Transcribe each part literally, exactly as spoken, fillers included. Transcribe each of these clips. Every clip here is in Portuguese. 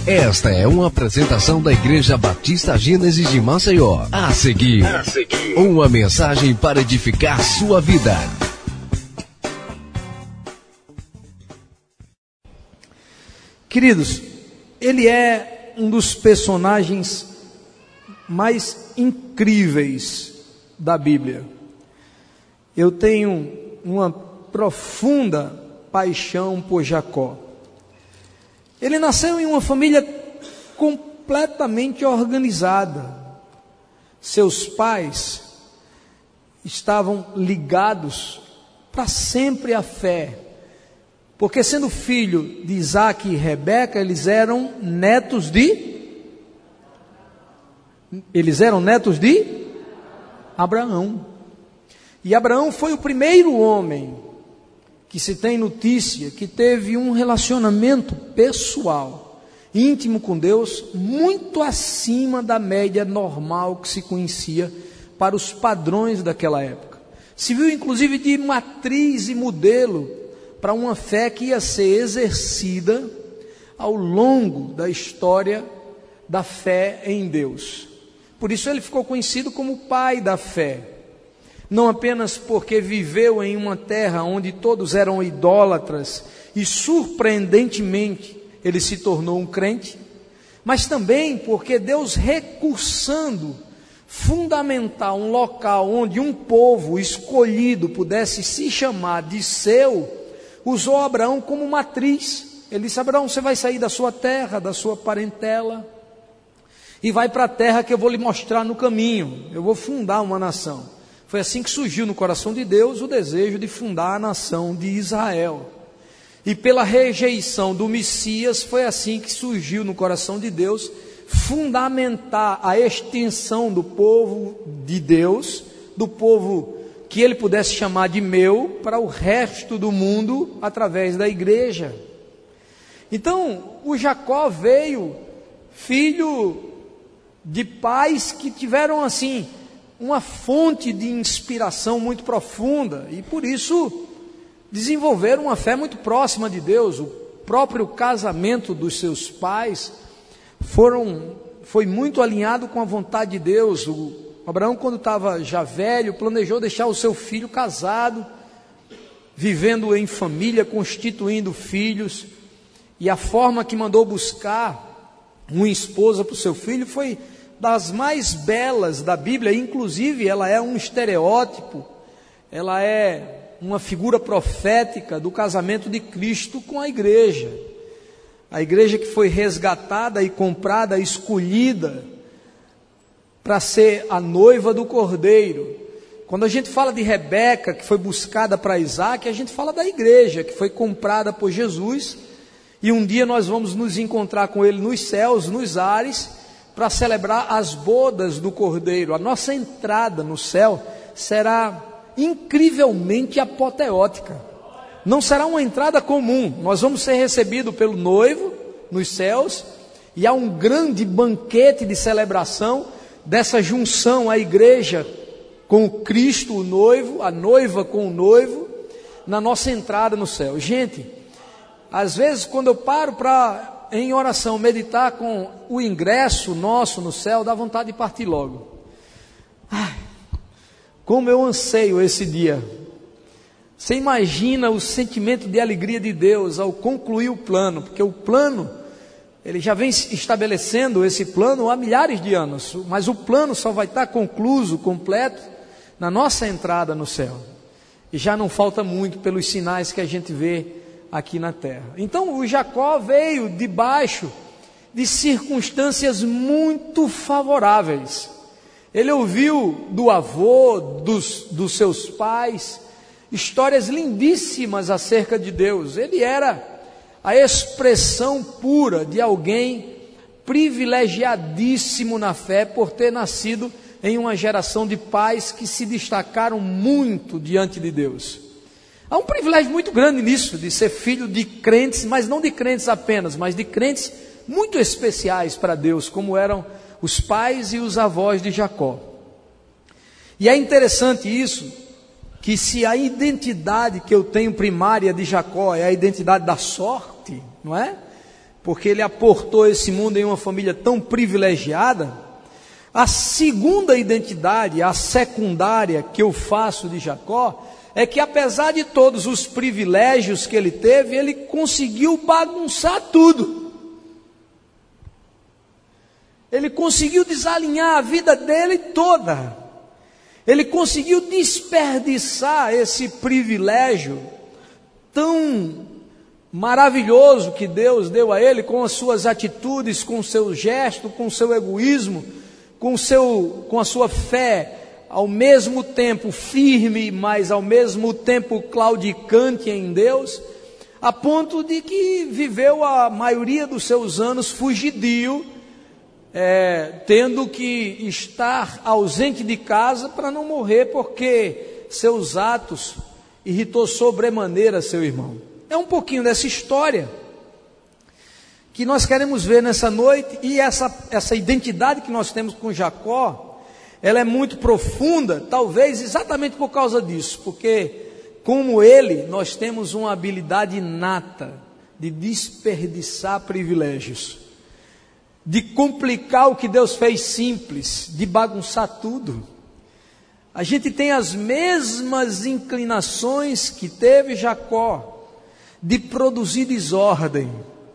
Esta é uma apresentação da Igreja Batista Gênesis de Maceió. A seguir, a seguir, uma mensagem para edificar sua vida. Queridos, ele é um dos personagens mais incríveis da Bíblia. Eu tenho uma profunda paixão por Jacó. Ele nasceu em uma família completamente organizada. Seus pais estavam ligados para sempre à fé, porque sendo filho de Isaac e Rebeca, eles eram netos de eles eram netos de Abraão. E Abraão foi o primeiro homem que se tem notícia que teve um relacionamento pessoal, íntimo com Deus, muito acima da média normal que se conhecia para os padrões daquela época. Se viu inclusive de matriz e modelo para uma fé que ia ser exercida ao longo da história da fé em Deus. Por isso ele ficou conhecido como o pai da fé. Não apenas porque viveu em uma terra onde todos eram idólatras e surpreendentemente ele se tornou um crente, mas também porque Deus, recursando fundamentar um local onde um povo escolhido pudesse se chamar de seu, usou Abraão como matriz. Ele disse: Abraão, você vai sair da sua terra, da sua parentela, e vai para a terra que eu vou lhe mostrar no caminho. Eu vou fundar uma nação. Foi assim que surgiu no coração de Deus o desejo de fundar a nação de Israel. E pela rejeição do Messias, foi assim que surgiu no coração de Deus fundamentar a extensão do povo de Deus, do povo que ele pudesse chamar de meu, para o resto do mundo através da igreja. Então, o Jacó veio filho de pais que tiveram assim uma fonte de inspiração muito profunda e por isso desenvolveram uma fé muito próxima de Deus. O próprio casamento dos seus pais foram, foi muito alinhado com a vontade de Deus. O Abraão, quando estava já velho, planejou deixar o seu filho casado, vivendo em família, constituindo filhos, e a forma que mandou buscar uma esposa para o seu filho foi das mais belas da Bíblia. Inclusive ela é um estereótipo, ela é uma figura profética do casamento de Cristo com a igreja. A igreja que foi resgatada e comprada, escolhida para ser a noiva do Cordeiro. Quando a gente fala de Rebeca, que foi buscada para Isaac, a gente fala da igreja que foi comprada por Jesus, e um dia nós vamos nos encontrar com ele nos céus, nos ares, para celebrar as bodas do Cordeiro. A nossa entrada no céu será incrivelmente apoteótica. Não será uma entrada comum. Nós vamos ser recebidos pelo noivo nos céus, e há um grande banquete de celebração dessa junção, a igreja com o Cristo, o noivo, a noiva com o noivo, na nossa entrada no céu. Gente, às vezes quando eu paro para em oração meditar com o ingresso nosso no céu, dá vontade de partir logo. Ai, como eu anseio esse dia. Você imagina o sentimento de alegria de Deus ao concluir o plano, porque o plano, ele já vem estabelecendo esse plano há milhares de anos, mas o plano só vai estar concluído, completo, na nossa entrada no céu. E já não falta muito pelos sinais que a gente vê aqui na terra. Então o Jacó veio debaixo de circunstâncias muito favoráveis. Ele ouviu do avô, dos, dos seus pais, histórias lindíssimas acerca de Deus. Ele era a expressão pura de alguém privilegiadíssimo na fé, por ter nascido em uma geração de pais que se destacaram muito diante de Deus. Há um privilégio muito grande nisso, de ser filho de crentes, mas não de crentes apenas, mas de crentes muito especiais para Deus, como eram os pais e os avós de Jacó. E é interessante isso, que se a identidade que eu tenho primária de Jacó é a identidade da sorte, não é? porque ele aportou esse mundo em uma família tão privilegiada. A segunda identidade, a secundária que eu faço de Jacó, é que apesar de todos os privilégios que ele teve, ele conseguiu bagunçar tudo. Ele conseguiu desalinhar a vida dele toda. Ele conseguiu desperdiçar esse privilégio tão maravilhoso que Deus deu a ele, com as suas atitudes, com o seu gesto, com o seu egoísmo, com, o seu, com a sua fé, ao mesmo tempo firme, mas ao mesmo tempo claudicante em Deus, a ponto de que viveu a maioria dos seus anos fugidio, é, tendo que estar ausente de casa para não morrer, porque seus atos irritou sobremaneira seu irmão. É um pouquinho dessa história que nós queremos ver nessa noite, e essa, essa identidade que nós temos com Jacó, ela é muito profunda, talvez exatamente por causa disso, porque como ele, nós temos uma habilidade inata de desperdiçar privilégios, de complicar o que Deus fez simples, de bagunçar tudo. A gente tem as mesmas inclinações que teve Jacó, de produzir desordem.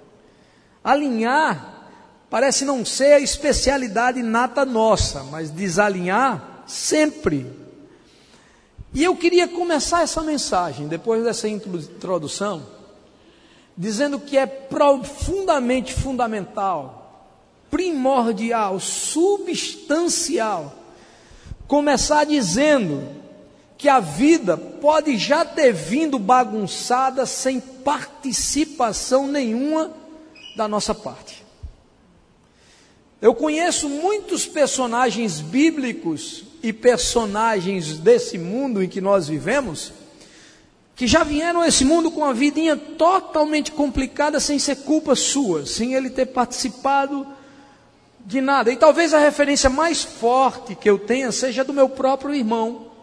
Alinhar parece não ser a especialidade inata nossa, mas desalinhar sempre. E eu queria começar essa mensagem, depois dessa introdução, dizendo que é profundamente fundamental, primordial, substancial, começar dizendo que a vida pode já ter vindo bagunçada sem participação nenhuma da nossa parte. Eu conheço muitos personagens bíblicos e personagens desse mundo em que nós vivemos, que já vieram a esse mundo com a vidinha totalmente complicada, sem ser culpa sua, sem ele ter participado de nada. E talvez a referência mais forte que eu tenha seja do meu próprio irmão.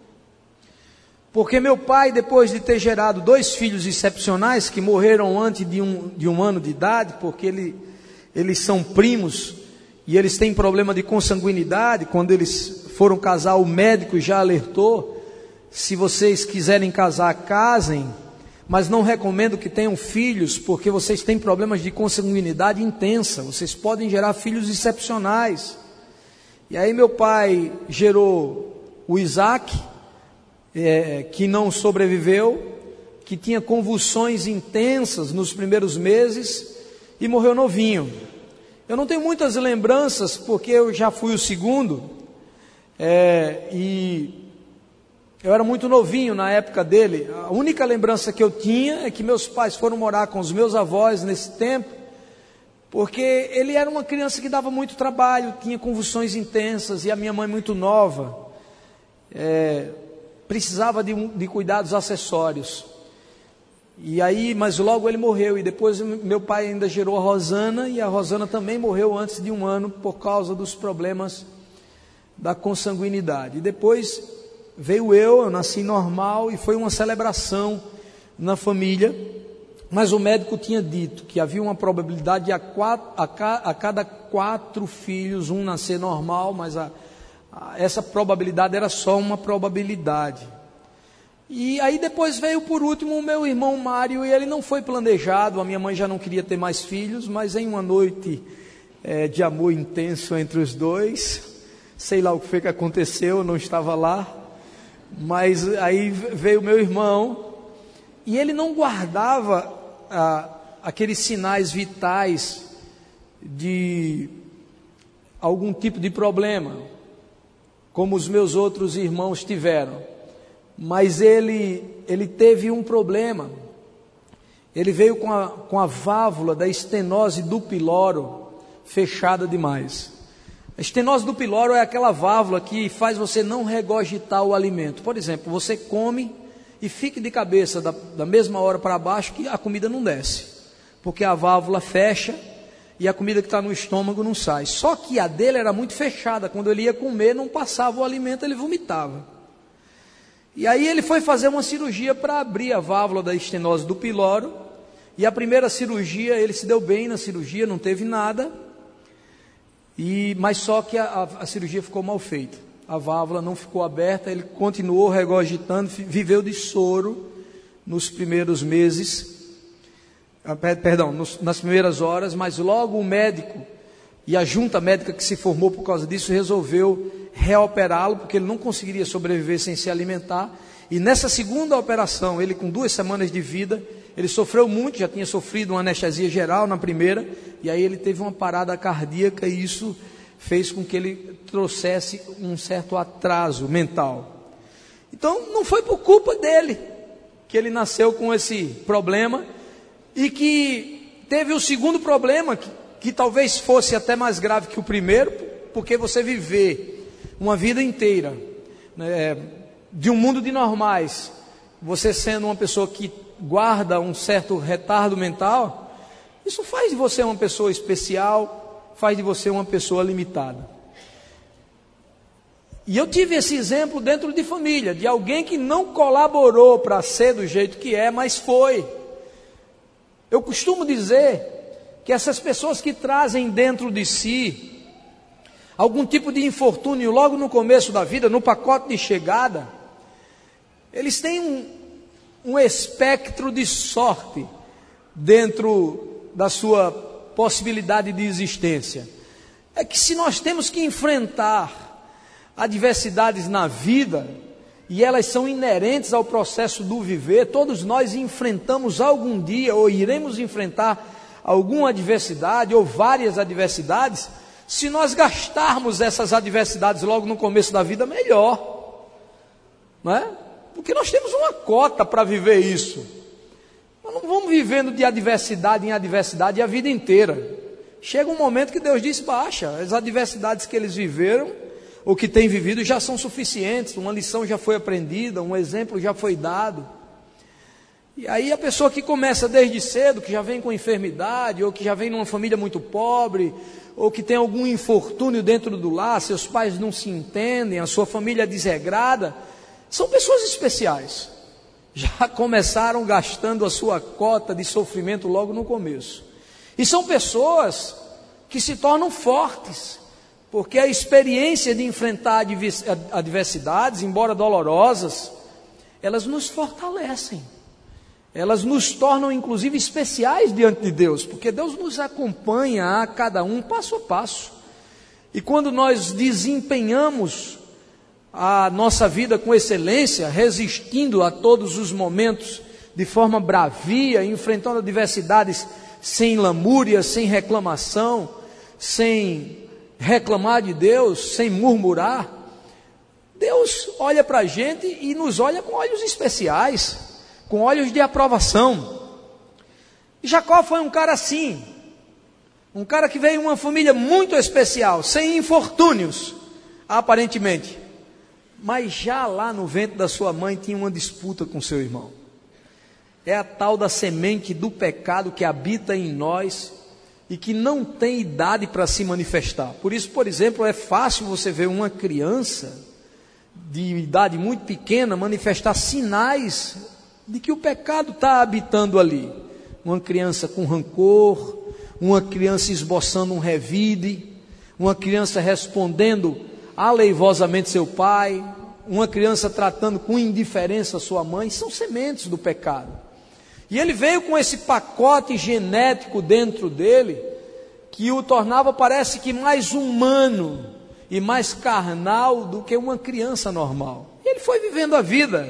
Porque meu pai, depois de ter gerado dois filhos excepcionais, que morreram antes de um, de um ano de idade, porque ele, eles são primos, e eles têm problema de consanguinidade. Quando eles foram casar, o médico já alertou: se vocês quiserem casar, casem, mas não recomendo que tenham filhos, porque vocês têm problemas de consanguinidade intensa, vocês podem gerar filhos excepcionais. E aí meu pai gerou o Isaac, É, que não sobreviveu, que tinha convulsões intensas nos primeiros meses e morreu novinho. Eu não tenho muitas lembranças, porque eu já fui o segundo, é, e eu era muito novinho na época dele. A única lembrança que eu tinha é que meus pais foram morar com os meus avós nesse tempo, porque ele era uma criança que dava muito trabalho, tinha convulsões intensas, e a minha mãe, muito nova, é, precisava de, de cuidados acessórios. E aí, mas logo ele morreu, e depois meu pai ainda gerou a Rosana, e a Rosana também morreu antes de um ano, por causa dos problemas da consanguinidade. E depois veio eu, eu nasci normal, e foi uma celebração na família, mas o médico tinha dito que havia uma probabilidade de a, quatro, a, ca, a cada quatro filhos, um nascer normal, mas a essa probabilidade era só uma probabilidade. E aí depois veio por último o meu irmão Mário, e ele não foi planejado. A minha mãe já não queria ter mais filhos, mas em uma noite é, de amor intenso entre os dois, sei lá o que foi que aconteceu, eu não estava lá, mas aí veio meu irmão, e ele não guardava ah, aqueles sinais vitais de algum tipo de problema, como os meus outros irmãos tiveram, mas ele, ele teve um problema. Ele veio com a, com a válvula da estenose do piloro fechada demais. A estenose do piloro é aquela válvula que faz você não regurgitar o alimento. Por exemplo, você come e fica de cabeça da, da mesma hora para baixo, que a comida não desce, porque a válvula fecha e a comida que está no estômago não sai. Só que a dele era muito fechada, quando ele ia comer, não passava o alimento, ele vomitava. E aí ele foi fazer uma cirurgia para abrir a válvula da estenose do piloro, E a primeira cirurgia, ele se deu bem na cirurgia, não teve nada, e, mas só que a, a, a cirurgia ficou mal feita. A válvula não ficou aberta, ele continuou regurgitando, viveu de soro nos primeiros meses, perdão, nos, nas primeiras horas, mas logo o médico e a junta médica que se formou por causa disso resolveu reoperá-lo, porque ele não conseguiria sobreviver sem se alimentar. E nessa segunda operação, ele com duas semanas de vida, ele sofreu muito, já tinha sofrido uma anestesia geral na primeira, e aí ele teve uma parada cardíaca, e isso fez com que ele trouxesse um certo atraso mental. Então não foi por culpa dele que ele nasceu com esse problema, e que teve o segundo problema, que, que talvez fosse até mais grave que o primeiro, porque você viver uma vida inteira, né, de um mundo de normais, você sendo uma pessoa que guarda um certo retardo mental, isso faz de você uma pessoa especial, faz de você uma pessoa limitada. E eu tive esse exemplo dentro de família, de alguém que não colaborou para ser do jeito que é, mas foi. Eu costumo dizer que essas pessoas que trazem dentro de si algum tipo de infortúnio logo no começo da vida, no pacote de chegada, eles têm um, um espectro de sorte dentro da sua possibilidade de existência. É que se nós temos que enfrentar adversidades na vida, e elas são inerentes ao processo do viver, todos nós enfrentamos algum dia, ou iremos enfrentar alguma adversidade, ou várias adversidades. Se nós gastarmos essas adversidades logo no começo da vida, melhor, não é? Porque nós temos uma cota para viver isso. Nós não vamos vivendo de adversidade em adversidade a vida inteira. Chega um momento que Deus diz, baixa, as adversidades que eles viveram, ou que têm vivido, já são suficientes, uma lição já foi aprendida, um exemplo já foi dado. E aí a pessoa que começa desde cedo, que já vem com enfermidade, ou que já vem numa família muito pobre, ou que tem algum infortúnio dentro do lar, seus pais não se entendem, a sua família é desregrada, são pessoas especiais. Já começaram gastando a sua cota de sofrimento logo no começo. E são pessoas que se tornam fortes, porque a experiência de enfrentar adversidades, embora dolorosas, elas nos fortalecem. Elas nos tornam inclusive especiais diante de Deus, porque Deus nos acompanha a cada um passo a passo. E quando nós desempenhamos a nossa vida com excelência, resistindo a todos os momentos de forma bravia, enfrentando adversidades sem lamúria, sem reclamação, sem reclamar de Deus, sem murmurar, Deus olha para a gente e nos olha com olhos especiais, com olhos de aprovação. Jacó foi um cara assim, um cara que veio de uma família muito especial, sem infortúnios, aparentemente, mas já lá no ventre da sua mãe tinha uma disputa com seu irmão. É a tal da semente do pecado que habita em nós e que não tem idade para se manifestar. Por isso, por exemplo, é fácil você ver uma criança de idade muito pequena manifestar sinais de que o pecado está habitando ali. Uma criança com rancor, uma criança esboçando um revide, uma criança respondendo aleivosamente seu pai, uma criança tratando com indiferença sua mãe, são sementes do pecado. E ele veio com esse pacote genético dentro dele, que o tornava, parece que, mais humano e mais carnal do que uma criança normal. E ele foi vivendo a vida,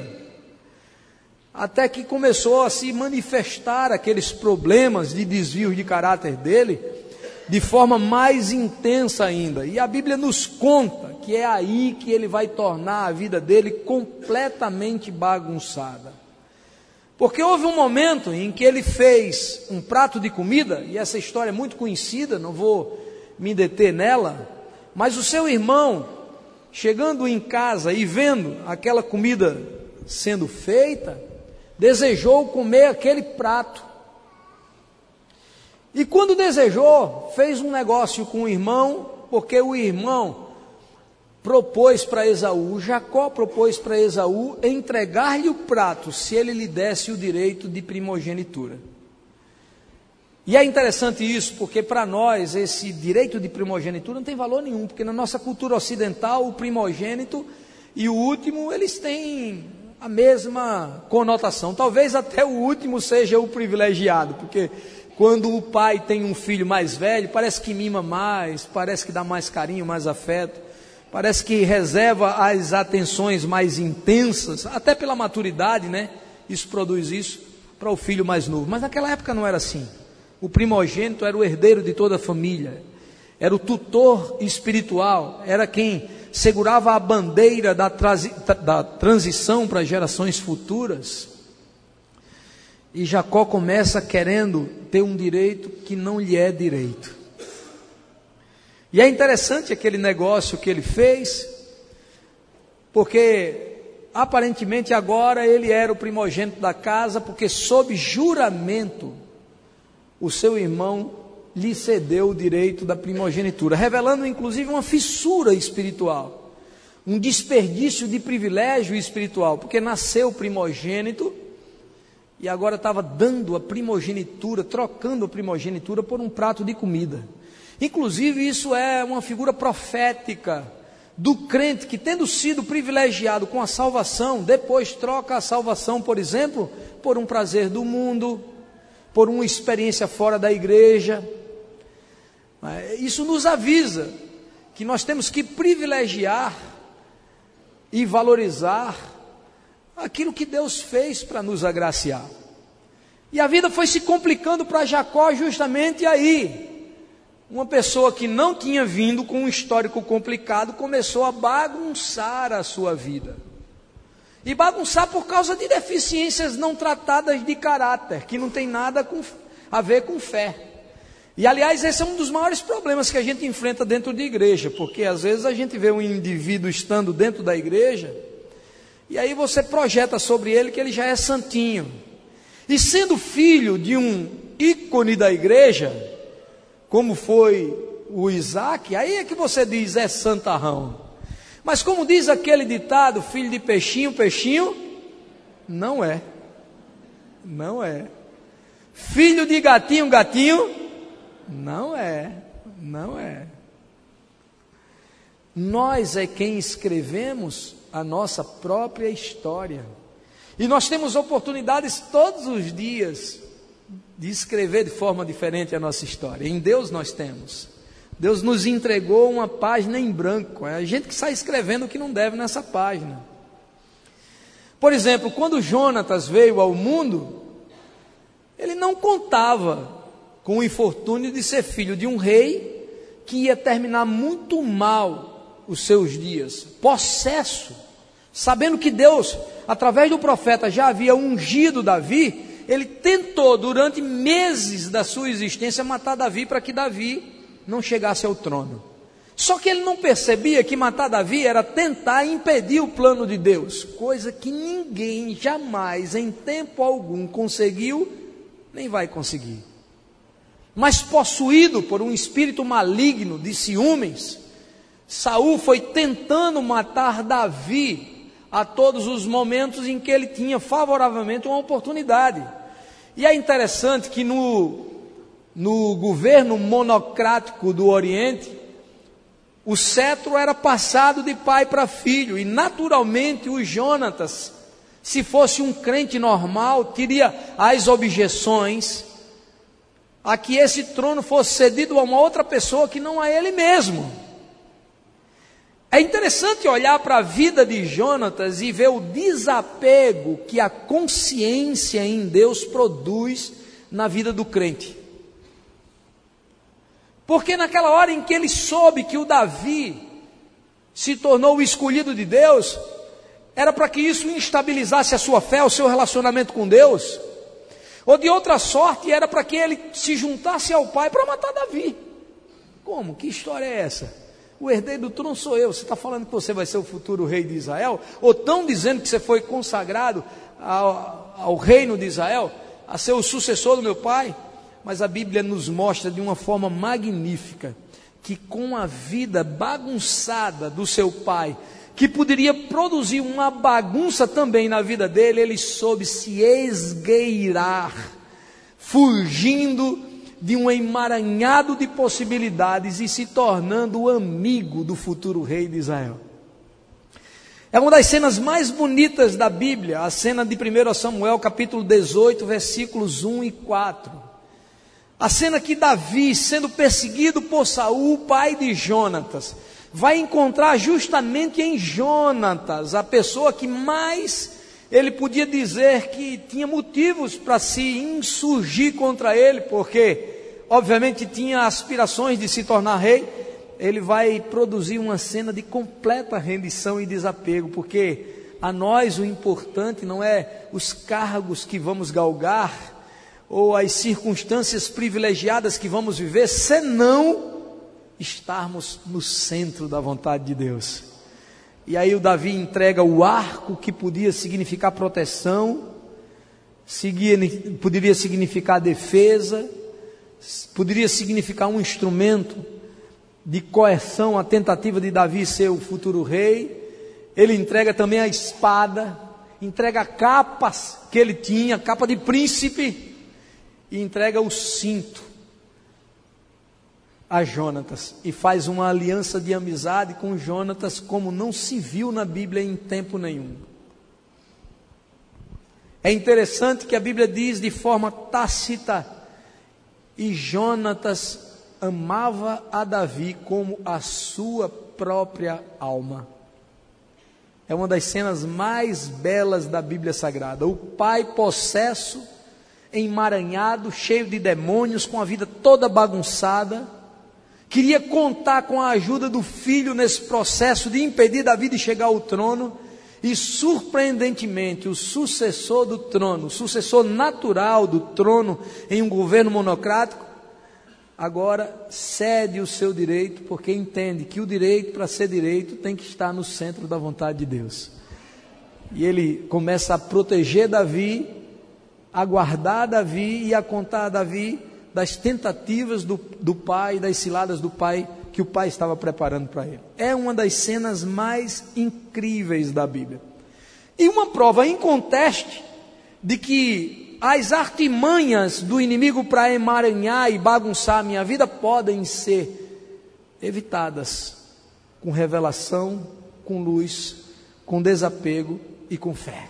até que começou a se manifestar aqueles problemas de desvios de caráter dele, de forma mais intensa ainda. E a Bíblia nos conta que é aí que ele vai tornar a vida dele completamente bagunçada. Porque houve um momento em que ele fez um prato de comida, e essa história é muito conhecida, não vou me deter nela, mas o seu irmão, chegando em casa e vendo aquela comida sendo feita, desejou comer aquele prato. E quando desejou, fez um negócio com o irmão, porque o irmão propôs para Esaú, Jacó propôs para Esaú entregar-lhe o prato, se ele lhe desse o direito de primogenitura. E é interessante isso, porque para nós esse direito de primogenitura não tem valor nenhum, porque na nossa cultura ocidental o primogênito e o último, eles têm a mesma conotação. Talvez até o último seja o privilegiado, porque quando o pai tem um filho mais velho, parece que mima mais, parece que dá mais carinho, mais afeto, parece que reserva as atenções mais intensas, até pela maturidade, né? Isso produz isso para o filho mais novo. Mas naquela época não era assim. O primogênito era o herdeiro de toda a família, era o tutor espiritual, era quem segurava a bandeira da, transi, da transição para gerações futuras. E Jacó começa querendo ter um direito que não lhe é direito. E é interessante aquele negócio que ele fez, porque aparentemente agora ele era o primogênito da casa, porque sob juramento o seu irmão lhe cedeu o direito da primogenitura, revelando inclusive uma fissura espiritual, um desperdício de privilégio espiritual, porque nasceu primogênito e agora estava dando a primogenitura, trocando a primogenitura por um prato de comida. Inclusive isso é uma figura profética do crente que, tendo sido privilegiado com a salvação, depois troca a salvação, por exemplo, por um prazer do mundo, por uma experiência fora da igreja. Isso nos avisa que nós temos que privilegiar e valorizar aquilo que Deus fez para nos agraciar. E a vida foi se complicando para Jacó justamente aí. Uma pessoa que não tinha vindo com um histórico complicado começou a bagunçar a sua vida. E bagunçar por causa de deficiências não tratadas de caráter, que não tem nada com, a ver com fé. E aliás, esse é um dos maiores problemas que a gente enfrenta dentro de igreja, porque às vezes a gente vê um indivíduo estando dentro da igreja, e aí você projeta sobre ele que ele já é santinho. E sendo filho de um ícone da igreja, como foi o Isaac, aí é que você diz, é santarrão. Mas como diz aquele ditado, filho de peixinho, peixinho, não é, não é. Filho de gatinho, gatinho, não é, não é. Nós é quem escrevemos a nossa própria história. E nós temos oportunidades todos os dias de escrever de forma diferente a nossa história. Em Deus nós temos. Deus nos entregou uma página em branco. É a gente que sai escrevendo o que não deve nessa página. Por exemplo, quando Jonatas veio ao mundo, ele não contava com o infortúnio de ser filho de um rei que ia terminar muito mal os seus dias, possesso, sabendo que Deus, através do profeta, já havia ungido Davi. Ele tentou durante meses da sua existência matar Davi para que Davi não chegasse ao trono. Só que ele não percebia que matar Davi era tentar impedir o plano de Deus, coisa que ninguém jamais em tempo algum conseguiu, nem vai conseguir. Mas possuído por um espírito maligno de ciúmes, Saul foi tentando matar Davi a todos os momentos em que ele tinha favoravelmente uma oportunidade. E é interessante que no, no governo monocrático do Oriente, o cetro era passado de pai para filho, e naturalmente o Jonatas, se fosse um crente normal, teria as objeções a que esse trono fosse cedido a uma outra pessoa que não a ele mesmo. É interessante olhar para a vida de Jonatas e ver o desapego que a consciência em Deus produz na vida do crente. Porque naquela hora em que ele soube que o Davi se tornou o escolhido de Deus, era para que isso instabilizasse a sua fé, o seu relacionamento com Deus, ou de outra sorte era para que ele se juntasse ao pai para matar Davi. Como? Que história é essa? O herdeiro do trono sou eu. Você está falando que você vai ser o futuro rei de Israel? Ou estão dizendo que você foi consagrado ao, ao reino de Israel, a ser o sucessor do meu pai? Mas a Bíblia nos mostra de uma forma magnífica que com a vida bagunçada do seu pai, que poderia produzir uma bagunça também na vida dele, ele soube se esgueirar, fugindo de um emaranhado de possibilidades e se tornando o amigo do futuro rei de Israel. É uma das cenas mais bonitas da Bíblia, a cena de primeiro Samuel, capítulo dezoito, versículos um e quatro. A cena que Davi, sendo perseguido por Saul, pai de Jonatas, vai encontrar justamente em Jonatas, a pessoa que mais ele podia dizer que tinha motivos para se insurgir contra ele, porque obviamente tinha aspirações de se tornar rei. Ele vai produzir uma cena de completa rendição e desapego, porque a nós o importante não é os cargos que vamos galgar, ou as circunstâncias privilegiadas que vamos viver, senão estarmos no centro da vontade de Deus. E aí o Davi entrega o arco, que podia significar proteção, poderia significar defesa, poderia significar um instrumento de coerção, a tentativa de Davi ser o futuro rei. Ele entrega também a espada, entrega capas que ele tinha, capa de príncipe, e entrega o cinto a Jonatas, e faz uma aliança de amizade com Jonatas como não se viu na Bíblia em tempo nenhum. É interessante que a Bíblia diz de forma tácita: e Jonatas amava a Davi como a sua própria alma. É uma das cenas mais belas da Bíblia Sagrada. O pai possesso, emaranhado, cheio de demônios, com a vida toda bagunçada, queria contar com a ajuda do filho nesse processo de impedir Davi de chegar ao trono, e surpreendentemente o sucessor do trono, o sucessor natural do trono em um governo monocrático, agora cede o seu direito, porque entende que o direito, para ser direito, tem que estar no centro da vontade de Deus. E ele começa a proteger Davi, a guardar Davi e a contar a Davi das tentativas do, do pai, das ciladas do pai, que o pai estava preparando para ele. É uma das cenas mais incríveis da Bíblia. E uma prova inconteste de que as artimanhas do inimigo para emaranhar e bagunçar a minha vida podem ser evitadas com revelação, com luz, com desapego e com fé.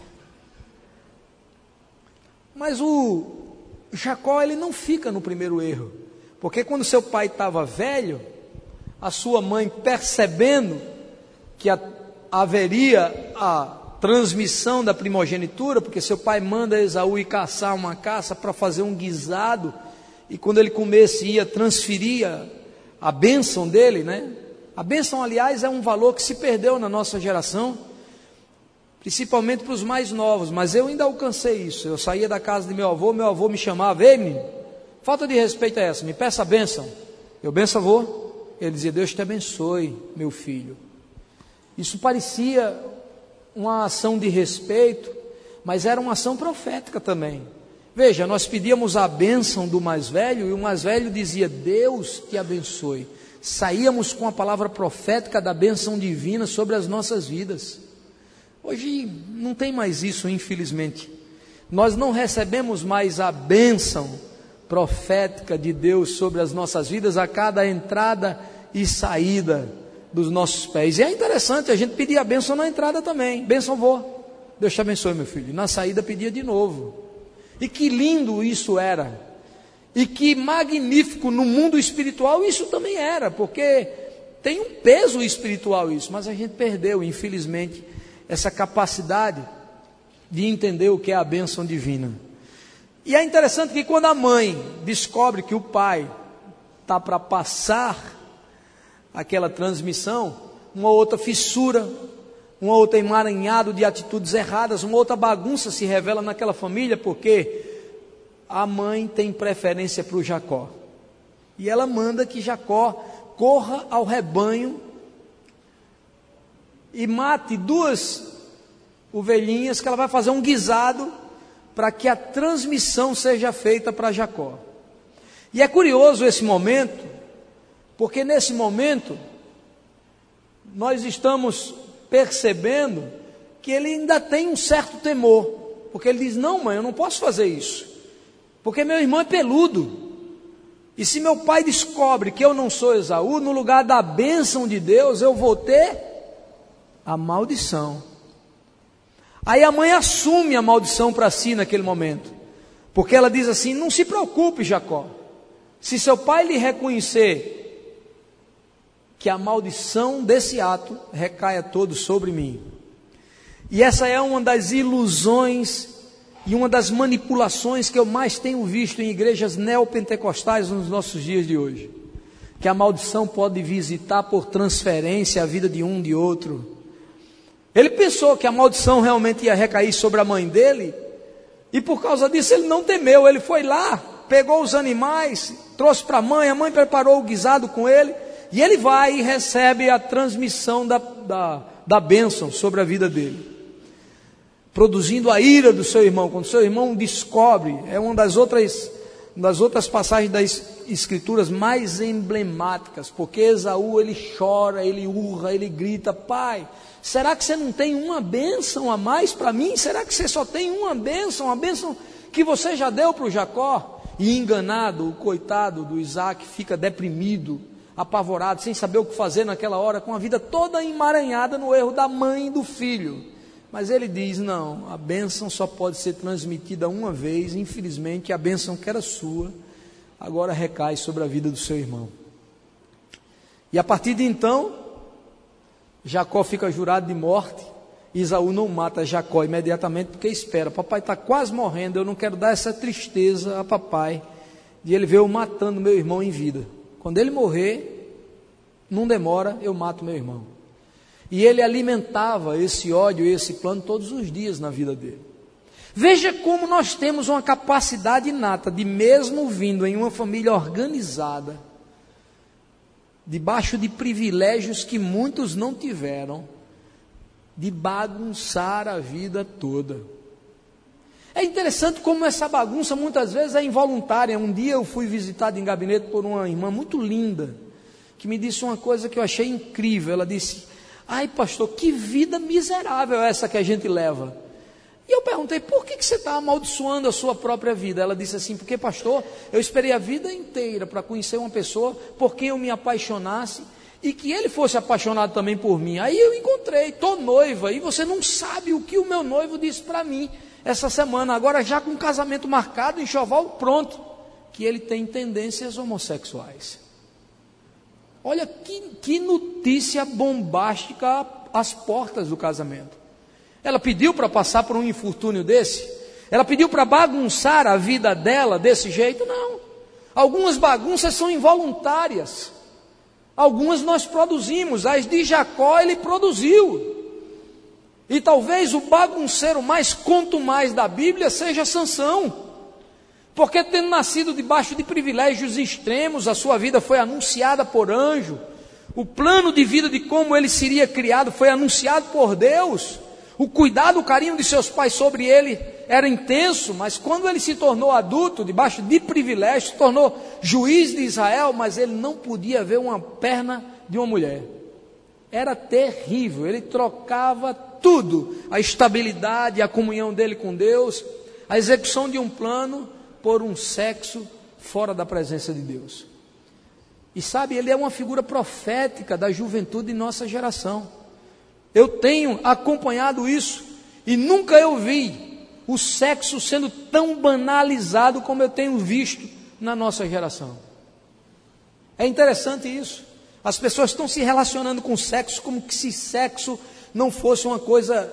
Mas o Jacó, ele não fica no primeiro erro, porque quando seu pai estava velho, a sua mãe, percebendo que a, haveria a transmissão da primogenitura, porque seu pai manda Esaú ir caçar uma caça para fazer um guisado, e quando ele comesse ia transferir a, a bênção dele, né? A bênção, aliás, é um valor que se perdeu na nossa geração, principalmente para os mais novos, mas eu ainda alcancei isso. Eu saía da casa de meu avô, meu avô me chamava: ei menino, falta de respeito é essa, me peça a bênção. Eu: benção, avô. Ele dizia: Deus te abençoe, meu filho. Isso parecia uma ação de respeito, mas era uma ação profética também. Veja, nós pedíamos a bênção do mais velho, e o mais velho dizia: Deus te abençoe. Saíamos com a palavra profética da bênção divina sobre as nossas vidas. Hoje não tem mais isso, infelizmente. Nós não recebemos mais a bênção profética de Deus sobre as nossas vidas a cada entrada e saída dos nossos pés. E é interessante a gente pedir a bênção na entrada também. Bênção, vô, Deus te abençoe, meu filho. Na saída pedia de novo. E que lindo isso era. E que magnífico no mundo espiritual isso também era, porque tem um peso espiritual isso, mas a gente perdeu, infelizmente, essa capacidade de entender o que é a bênção divina. E é interessante que quando a mãe descobre que o pai está para passar aquela transmissão, uma outra fissura, um outro emaranhado de atitudes erradas, uma outra bagunça se revela naquela família, porque a mãe tem preferência para o Jacó, e ela manda que Jacó corra ao rebanho e mate duas ovelhinhas, que ela vai fazer um guisado para que a transmissão seja feita para Jacó. E é curioso esse momento, porque nesse momento nós estamos percebendo que ele ainda tem um certo temor, porque ele diz: não, mãe, eu não posso fazer isso, porque meu irmão é peludo, E se meu pai descobre que eu não sou Esaú, no lugar da bênção de Deus, eu vou ter a maldição. Aí a mãe assume a maldição para si naquele momento. Porque ela diz assim: não se preocupe, Jacó. Se seu pai lhe reconhecer que a maldição desse ato recaia todo sobre mim. E essa é uma das ilusões e uma das manipulações que eu mais tenho visto em igrejas neopentecostais nos nossos dias de hoje. Que a maldição pode visitar por transferência a vida de um de outro. Ele pensou que a maldição realmente ia recair sobre a mãe dele, e por causa disso ele não temeu. Ele foi lá, pegou os animais, trouxe para a mãe, a mãe preparou o guisado com ele, e ele vai e recebe a transmissão da, da, da bênção sobre a vida dele, produzindo a ira do seu irmão. Quando seu irmão descobre, é uma das outras, das outras passagens das escrituras mais emblemáticas, porque Esaú, ele chora, ele urra, ele grita: pai, será que você não tem uma bênção a mais para mim? Será que você só tem uma bênção, uma bênção que você já deu para o Jacó? E enganado, o coitado do Isaac fica deprimido, apavorado, sem saber o que fazer naquela hora, com a vida toda emaranhada no erro da mãe e do filho. Mas ele diz: não, a bênção só pode ser transmitida uma vez. Infelizmente a bênção que era sua, agora recai sobre a vida do seu irmão. E a partir de então, Jacó fica jurado de morte. Esaú não mata Jacó imediatamente, porque espera: papai está quase morrendo, eu não quero dar essa tristeza a papai de ele ver eu matando meu irmão em vida. Quando ele morrer, não demora, eu mato meu irmão. E ele alimentava esse ódio e esse plano todos os dias na vida dele. Veja como nós temos uma capacidade inata de, mesmo vindo em uma família organizada, debaixo de privilégios que muitos não tiveram, de bagunçar a vida toda. É interessante como essa bagunça muitas vezes é involuntária. Um dia eu fui visitado em gabinete por uma irmã muito linda, que me disse uma coisa que eu achei incrível. Ela disse: ai pastor, que vida miserável é essa que a gente leva. E eu perguntei: por que, que você está amaldiçoando a sua própria vida? Ela disse assim: porque pastor, eu esperei a vida inteira para conhecer uma pessoa por quem eu me apaixonasse, e que ele fosse apaixonado também por mim. Aí eu encontrei, estou noiva, e você não sabe o que o meu noivo disse para mim essa semana, agora já com casamento marcado, enxoval pronto, que ele tem tendências homossexuais. Olha que, que notícia bombástica às portas do casamento. Ela pediu para passar por um infortúnio desse? Ela pediu para bagunçar a vida dela desse jeito? Não. Algumas bagunças são involuntárias. Algumas nós produzimos. As de Jacó ele produziu. E talvez o bagunceiro mais contumaz da Bíblia seja Sansão. Porque tendo nascido debaixo de privilégios extremos, a sua vida foi anunciada por anjo. O plano de vida de como ele seria criado foi anunciado por Deus. O cuidado, o carinho de seus pais sobre ele era intenso, mas quando ele se tornou adulto, debaixo de privilégios, se tornou juiz de Israel, mas ele não podia ver uma perna de uma mulher. Era terrível, ele trocava tudo, a estabilidade, a comunhão dele com Deus, a execução de um plano, por um sexo fora da presença de Deus. E sabe, ele é uma figura profética da juventude de nossa geração. Eu tenho acompanhado isso, e nunca eu vi o sexo sendo tão banalizado como eu tenho visto na nossa geração. É interessante isso. As pessoas estão se relacionando com sexo como que se sexo não fosse uma coisa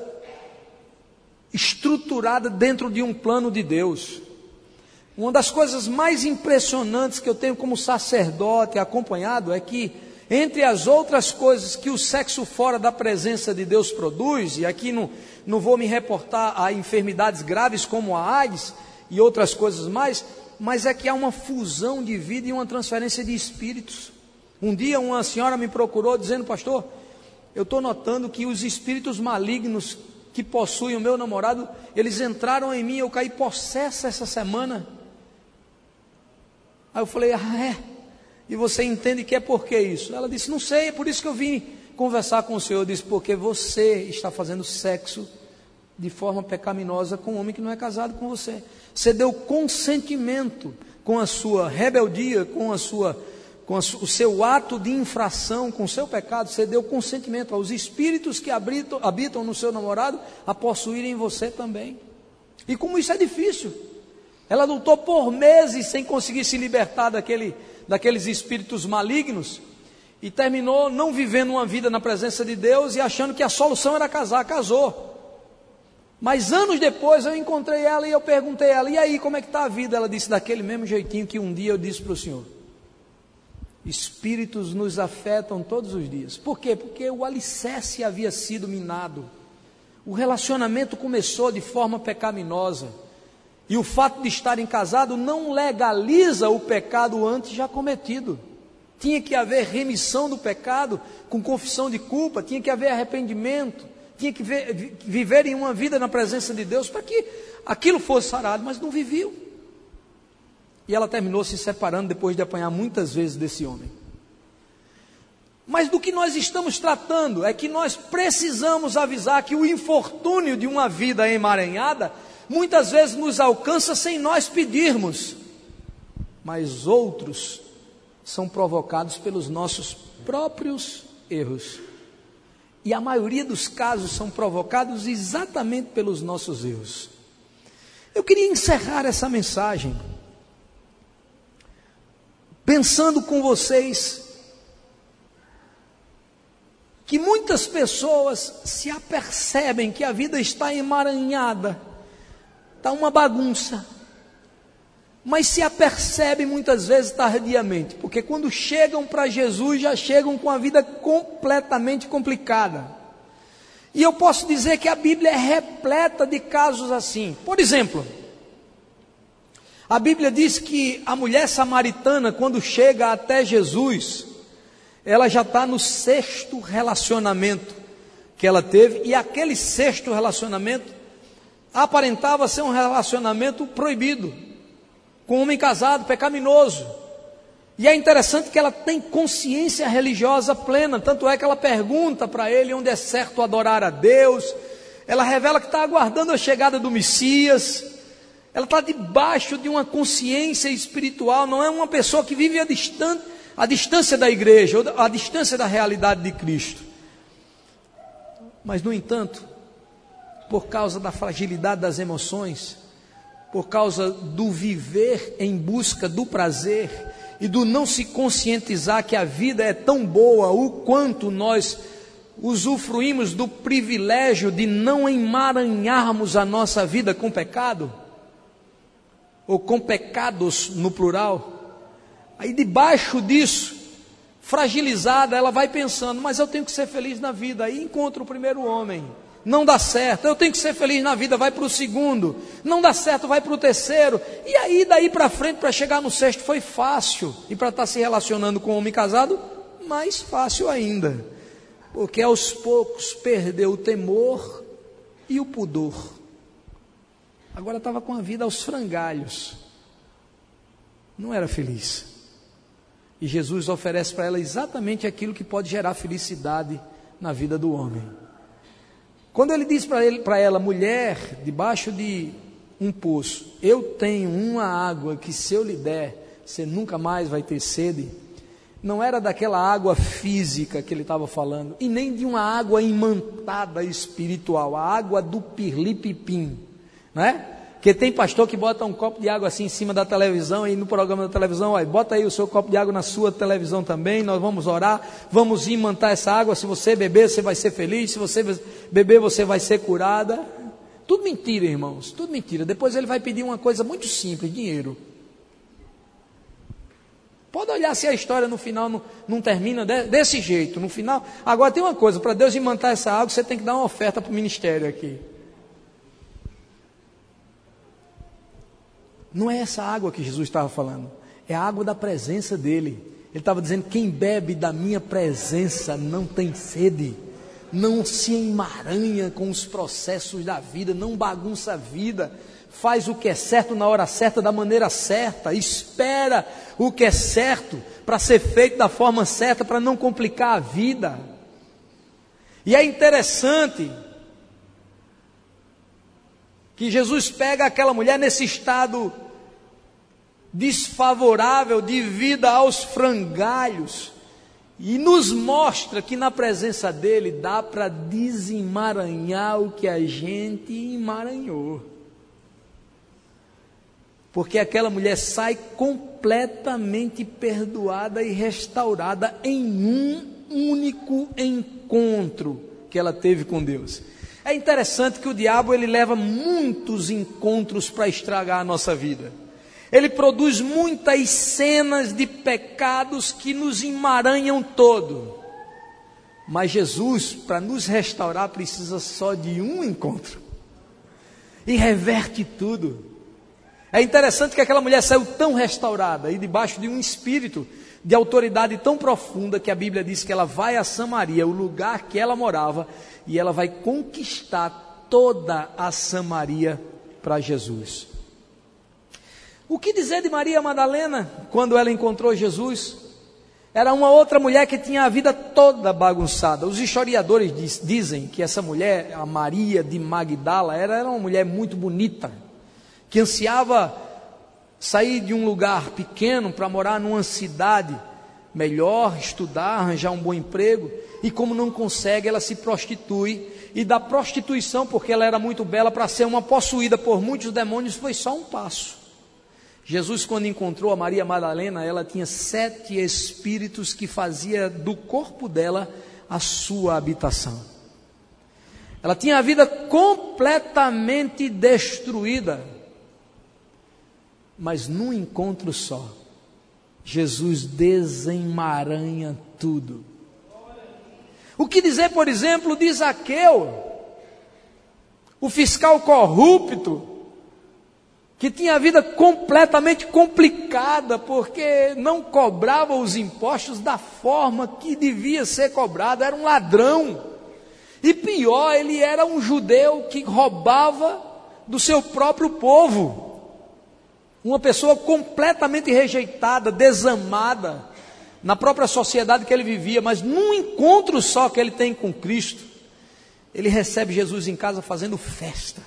estruturada dentro de um plano de Deus. Uma das coisas mais impressionantes que eu tenho como sacerdote acompanhado é que, entre as outras coisas que o sexo fora da presença de Deus produz, e aqui não, não vou me reportar a enfermidades graves como a AIDS e outras coisas mais, mas é que há uma fusão de vida e uma transferência de espíritos. Um dia uma senhora me procurou dizendo: pastor, eu estou notando que os espíritos malignos que possuem o meu namorado, eles entraram em mim, eu caí possessa essa semana. Aí eu falei: ah é? E você entende que é por que isso? Ela disse: não sei, é por isso que eu vim conversar com o senhor. Eu disse: porque você está fazendo sexo de forma pecaminosa com um homem que não é casado com você. Você deu consentimento com a sua rebeldia, com, a sua, com a, o seu ato de infração, com o seu pecado, você deu consentimento aos espíritos que habitam, habitam no seu namorado a possuírem você também. E como isso é difícil, ela lutou por meses sem conseguir se libertar daquele, daqueles espíritos malignos, e terminou não vivendo uma vida na presença de Deus e achando que a solução era casar. Casou. Mas anos depois eu encontrei ela e eu perguntei a ela: e aí, como é que está a vida? Ela disse: daquele mesmo jeitinho que um dia eu disse para o senhor. Espíritos nos afetam todos os dias. Por quê? Porque o alicerce havia sido minado. O relacionamento começou de forma pecaminosa. E o fato de estarem casados não legaliza o pecado antes já cometido. Tinha que haver remissão do pecado com confissão de culpa, tinha que haver arrependimento, tinha que ver, viver em uma vida na presença de Deus para que aquilo fosse sarado, mas não viveu. E ela terminou se separando depois de apanhar muitas vezes desse homem. Mas do que nós estamos tratando é que nós precisamos avisar que o infortúnio de uma vida emaranhada muitas vezes nos alcança sem nós pedirmos, mas outros são provocados pelos nossos próprios erros. E a maioria dos casos são provocados exatamente pelos nossos erros. Eu queria encerrar essa mensagem pensando com vocês que muitas pessoas se apercebem que a vida está emaranhada, está uma bagunça, mas se apercebem muitas vezes tardiamente, porque quando chegam para Jesus já chegam com a vida completamente complicada. E eu posso dizer que a Bíblia é repleta de casos assim. Por exemplo, a Bíblia diz que a mulher samaritana, quando chega até Jesus, ela já está no sexto relacionamento que ela teve, e aquele sexto relacionamento aparentava ser um relacionamento proibido, com um homem casado, pecaminoso. E é interessante que ela tem consciência religiosa plena, tanto é que ela pergunta para ele onde é certo adorar a Deus, ela revela que está aguardando a chegada do Messias, ela está debaixo de uma consciência espiritual, não é uma pessoa que vive a, distan- a distância da igreja, ou a distância da realidade de Cristo. Mas no entanto, por causa da fragilidade das emoções, por causa do viver em busca do prazer e do não se conscientizar que a vida é tão boa o quanto nós usufruímos do privilégio de não emaranharmos a nossa vida com pecado, ou com pecados no plural, aí debaixo disso, fragilizada, ela vai pensando: mas eu tenho que ser feliz na vida. Aí encontra o primeiro homem, não dá certo, eu tenho que ser feliz na vida, vai para o segundo, não dá certo, vai para o terceiro, e aí daí para frente, para chegar no sexto foi fácil, e para estar se relacionando com um homem casado, mais fácil ainda, porque aos poucos perdeu o temor e o pudor, agora estava com a vida aos frangalhos, não era feliz, e Jesus oferece para ela exatamente aquilo que pode gerar felicidade na vida do homem. Quando ele diz para ele, para ela: mulher, debaixo de um poço, eu tenho uma água que se eu lhe der, você nunca mais vai ter sede, não era daquela água física que ele estava falando, e nem de uma água imantada espiritual, a água do pirlipipim, não é? Porque tem pastor que bota um copo de água assim em cima da televisão, e no programa da televisão, olha, bota aí o seu copo de água na sua televisão também, nós vamos orar, vamos imantar essa água, se você beber você vai ser feliz, se você beber você vai ser curada. Tudo mentira, irmãos, tudo mentira. Depois ele vai pedir uma coisa muito simples: dinheiro. Pode olhar se a história no final não, não termina de, desse jeito, no final. Agora tem uma coisa, para Deus imantar essa água, você tem que dar uma oferta para o ministério aqui. Não é essa água que Jesus estava falando, é a água da presença dele. Ele estava dizendo: quem bebe da minha presença não tem sede, não se emaranha com os processos da vida, não bagunça a vida, faz o que é certo na hora certa, da maneira certa, espera o que é certo para ser feito da forma certa, para não complicar a vida. E é interessante que Jesus pega aquela mulher nesse estado desfavorável devido aos frangalhos, e nos mostra que na presença dele dá para desemaranhar o que a gente emaranhou. Porque aquela mulher sai completamente perdoada e restaurada em um único encontro que ela teve com Deus. É interessante que o diabo ele leva muitos encontros para estragar a nossa vida. Ele produz muitas cenas de pecados que nos emaranham todo. Mas Jesus, para nos restaurar, precisa só de um encontro. E reverte tudo. É interessante que aquela mulher saiu tão restaurada e debaixo de um espírito de autoridade tão profunda que a Bíblia diz que ela vai a Samaria, o lugar que ela morava, e ela vai conquistar toda a Samaria para Jesus. O que dizer de Maria Madalena quando ela encontrou Jesus? Era uma outra mulher que tinha a vida toda bagunçada. Os historiadores diz, dizem que essa mulher, a Maria de Magdala, era, era uma mulher muito bonita, que ansiava sair de um lugar pequeno para morar numa cidade melhor, estudar, arranjar um bom emprego, e como não consegue, ela se prostitui, e da prostituição, porque ela era muito bela, para ser uma possuída por muitos demônios, foi só um passo. Jesus, quando encontrou a Maria Madalena, ela tinha sete espíritos que fazia do corpo dela a sua habitação. Ela tinha a vida completamente destruída, mas num encontro só, Jesus desemaranha tudo. O que dizer, por exemplo, de Zaqueu, o fiscal corrupto, que tinha a vida completamente complicada, porque não cobrava os impostos da forma que devia ser cobrado, era um ladrão, e pior, ele era um judeu que roubava do seu próprio povo, uma pessoa completamente rejeitada, desamada, na própria sociedade que ele vivia, mas num encontro só que ele tem com Cristo, ele recebe Jesus em casa fazendo festa.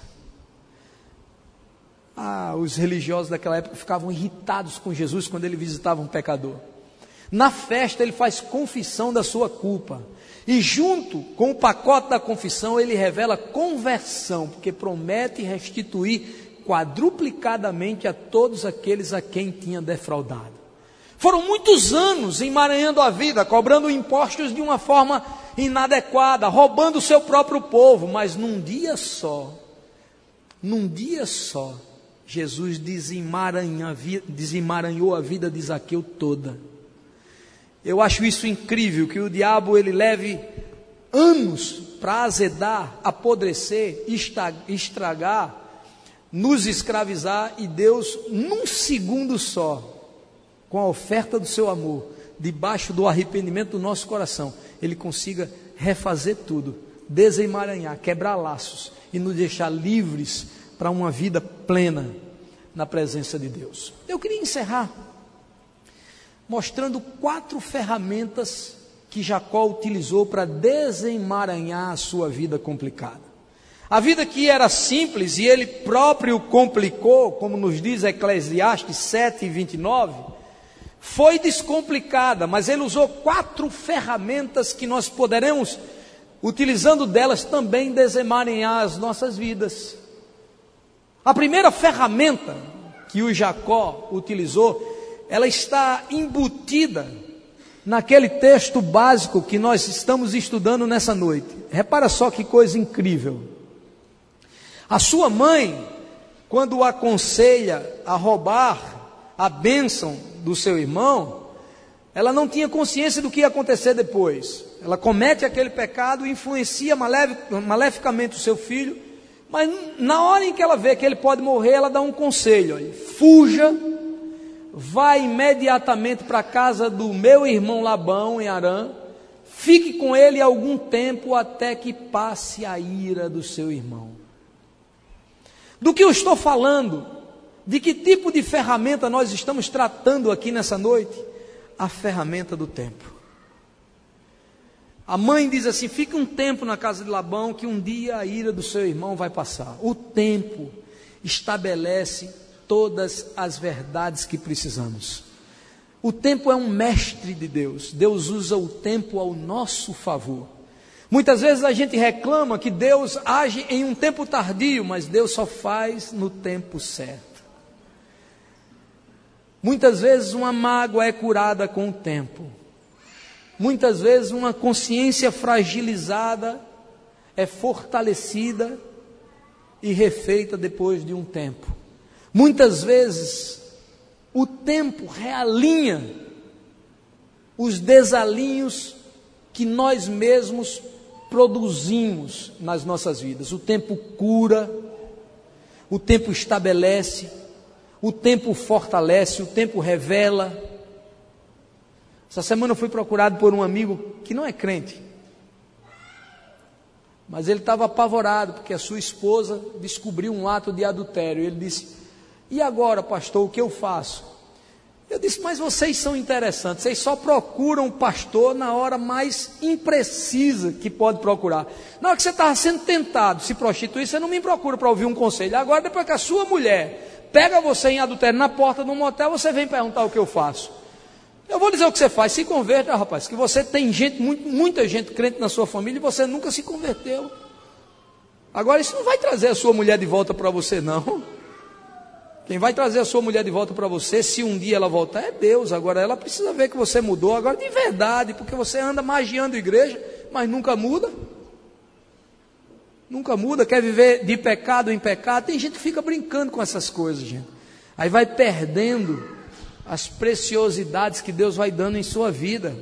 Ah, os religiosos daquela época ficavam irritados com Jesus quando ele visitava um pecador. Na festa ele faz confissão da sua culpa, e junto com o pacote da confissão ele revela conversão, porque promete restituir quadruplicadamente a todos aqueles a quem tinha defraudado. Foram muitos anos emaranhando a vida, cobrando impostos de uma forma inadequada, roubando o seu próprio povo, mas num dia só, num dia só, Jesus desemaranha, desemaranhou a vida de Zaqueu toda. Eu acho isso incrível, que o diabo ele leve anos para azedar, apodrecer, estragar, nos escravizar, e Deus, num segundo só, com a oferta do seu amor, debaixo do arrependimento do nosso coração, Ele consiga refazer tudo, desemaranhar, quebrar laços e nos deixar livres para uma vida plena na presença de Deus. Eu queria encerrar mostrando quatro ferramentas que Jacó utilizou para desemaranhar a sua vida complicada. A vida que era simples e ele próprio complicou, como nos diz Eclesiastes sete, vinte e nove, foi descomplicada, mas ele usou quatro ferramentas que nós poderemos, utilizando delas, também desemaranhar as nossas vidas. A primeira ferramenta que o Jacó utilizou, ela está embutida naquele texto básico que nós estamos estudando nessa noite. Repara só que coisa incrível. A sua mãe, quando o aconselha a roubar a bênção do seu irmão, ela não tinha consciência do que ia acontecer depois. Ela comete aquele pecado, influencia maleficamente o seu filho, mas na hora em que ela vê que ele pode morrer, ela dá um conselho: olha, fuja, vá imediatamente para a casa do meu irmão Labão em Harã, fique com ele algum tempo até que passe a ira do seu irmão. Do que eu estou falando? De que tipo de ferramenta nós estamos tratando aqui nessa noite? A ferramenta do tempo. A mãe diz assim: fique um tempo na casa de Labão, que um dia a ira do seu irmão vai passar. O tempo estabelece todas as verdades que precisamos. O tempo é um mestre de Deus. Deus usa o tempo ao nosso favor. Muitas vezes a gente reclama que Deus age em um tempo tardio, mas Deus só faz no tempo certo. Muitas vezes uma mágoa é curada com o tempo. Muitas vezes uma consciência fragilizada é fortalecida e refeita depois de um tempo. Muitas vezes o tempo realinha os desalinhos que nós mesmos produzimos nas nossas vidas. O tempo cura, o tempo estabelece, o tempo fortalece, o tempo revela. Essa semana eu fui procurado por um amigo que não é crente, mas ele estava apavorado porque a sua esposa descobriu um ato de adultério. Ele disse: e agora, pastor, o que eu faço? Eu disse: mas vocês são interessantes, vocês só procuram o pastor na hora mais imprecisa que pode procurar. Na hora que você estava sendo tentado se prostituir, você não me procura para ouvir um conselho. Agora, depois que a sua mulher pega você em adultério na porta de um motel, você vem perguntar o que eu faço. Eu vou dizer o que você faz: se converta, rapaz, que você tem gente, muito, muita gente crente na sua família e você nunca se converteu. Agora, isso não vai trazer a sua mulher de volta para você, não. Quem vai trazer a sua mulher de volta para você, se um dia ela voltar, é Deus. Agora ela precisa ver que você mudou, agora de verdade, porque você anda magiando a igreja, mas nunca muda. Nunca muda, quer viver de pecado em pecado. Tem gente que fica brincando com essas coisas, gente. Aí vai perdendo as preciosidades que Deus vai dando em sua vida.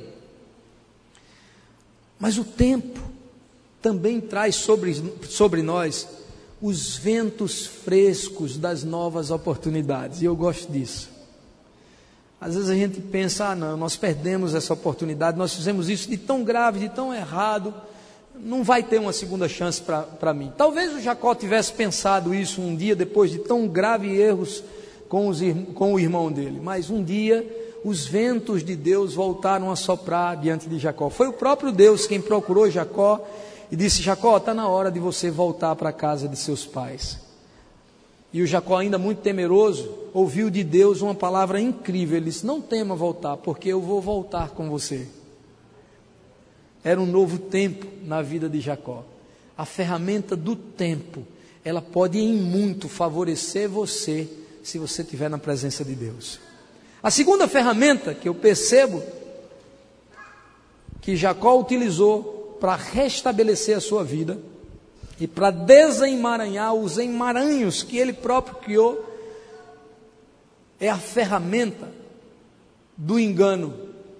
Mas o tempo também traz sobre, sobre nós os ventos frescos das novas oportunidades, e eu gosto disso. Às vezes a gente pensa: ah não, nós perdemos essa oportunidade, nós fizemos isso de tão grave, de tão errado, não vai ter uma segunda chance para mim. Talvez o Jacó tivesse pensado isso um dia, depois de tão graves erros com, os, com o irmão dele, mas um dia os ventos de Deus voltaram a soprar diante de Jacó. Foi o próprio Deus quem procurou Jacó e disse: Jacó, está na hora de você voltar para a casa de seus pais. E o Jacó, ainda muito temeroso, ouviu de Deus uma palavra incrível. Ele disse: não tema voltar, porque eu vou voltar com você. Era um novo tempo na vida de Jacó. A ferramenta do tempo, ela pode em muito favorecer você, se você estiver na presença de Deus. A segunda ferramenta que eu percebo que Jacó utilizou para restabelecer a sua vida e para desemaranhar os emaranhos que ele próprio criou, é a ferramenta do engano.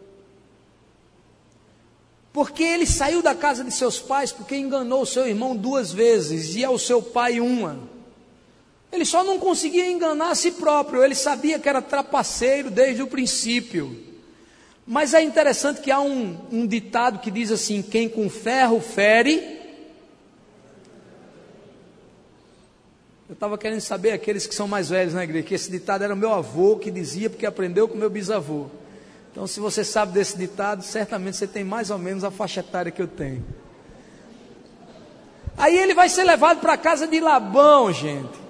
Porque ele saiu da casa de seus pais porque enganou o seu irmão duas vezes e ao seu pai uma. Ele só não conseguia enganar a si próprio, ele sabia que era trapaceiro desde o princípio. Mas é interessante que há um, um ditado que diz assim: quem com ferro fere. Eu estava querendo saber, aqueles que são mais velhos na igreja, que esse ditado era o meu avô que dizia, porque aprendeu com meu bisavô. Então, se você sabe desse ditado, certamente você tem mais ou menos a faixa etária que eu tenho. Aí ele vai ser levado para a casa de Labão, gente.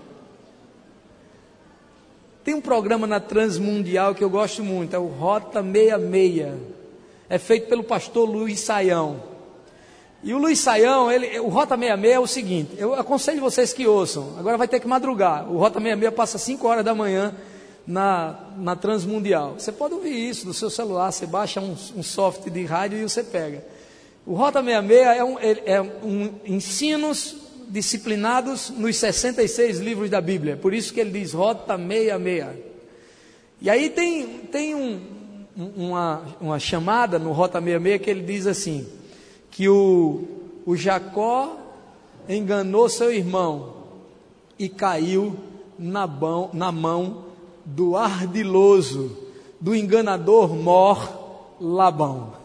Tem um programa na Transmundial que eu gosto muito, é o Rota sessenta e seis. É feito pelo pastor Luiz Saião. E o Luiz Saião, ele, o Rota sessenta e seis é o seguinte, eu aconselho vocês que ouçam, agora vai ter que madrugar. O Rota sessenta e seis passa cinco horas da manhã na, na Transmundial. Você pode ouvir isso do seu celular, você baixa um, um software de rádio e você pega. O Rota sessenta e seis é um, é um ensinos disciplinados nos sessenta e seis livros da Bíblia, por isso que ele diz Rota sessenta e seis. E aí tem, tem um, uma, uma chamada no Rota sessenta e seis que ele diz assim, que o, o Jacó enganou seu irmão e caiu na, bão, na mão do ardiloso, do enganador mor Labão.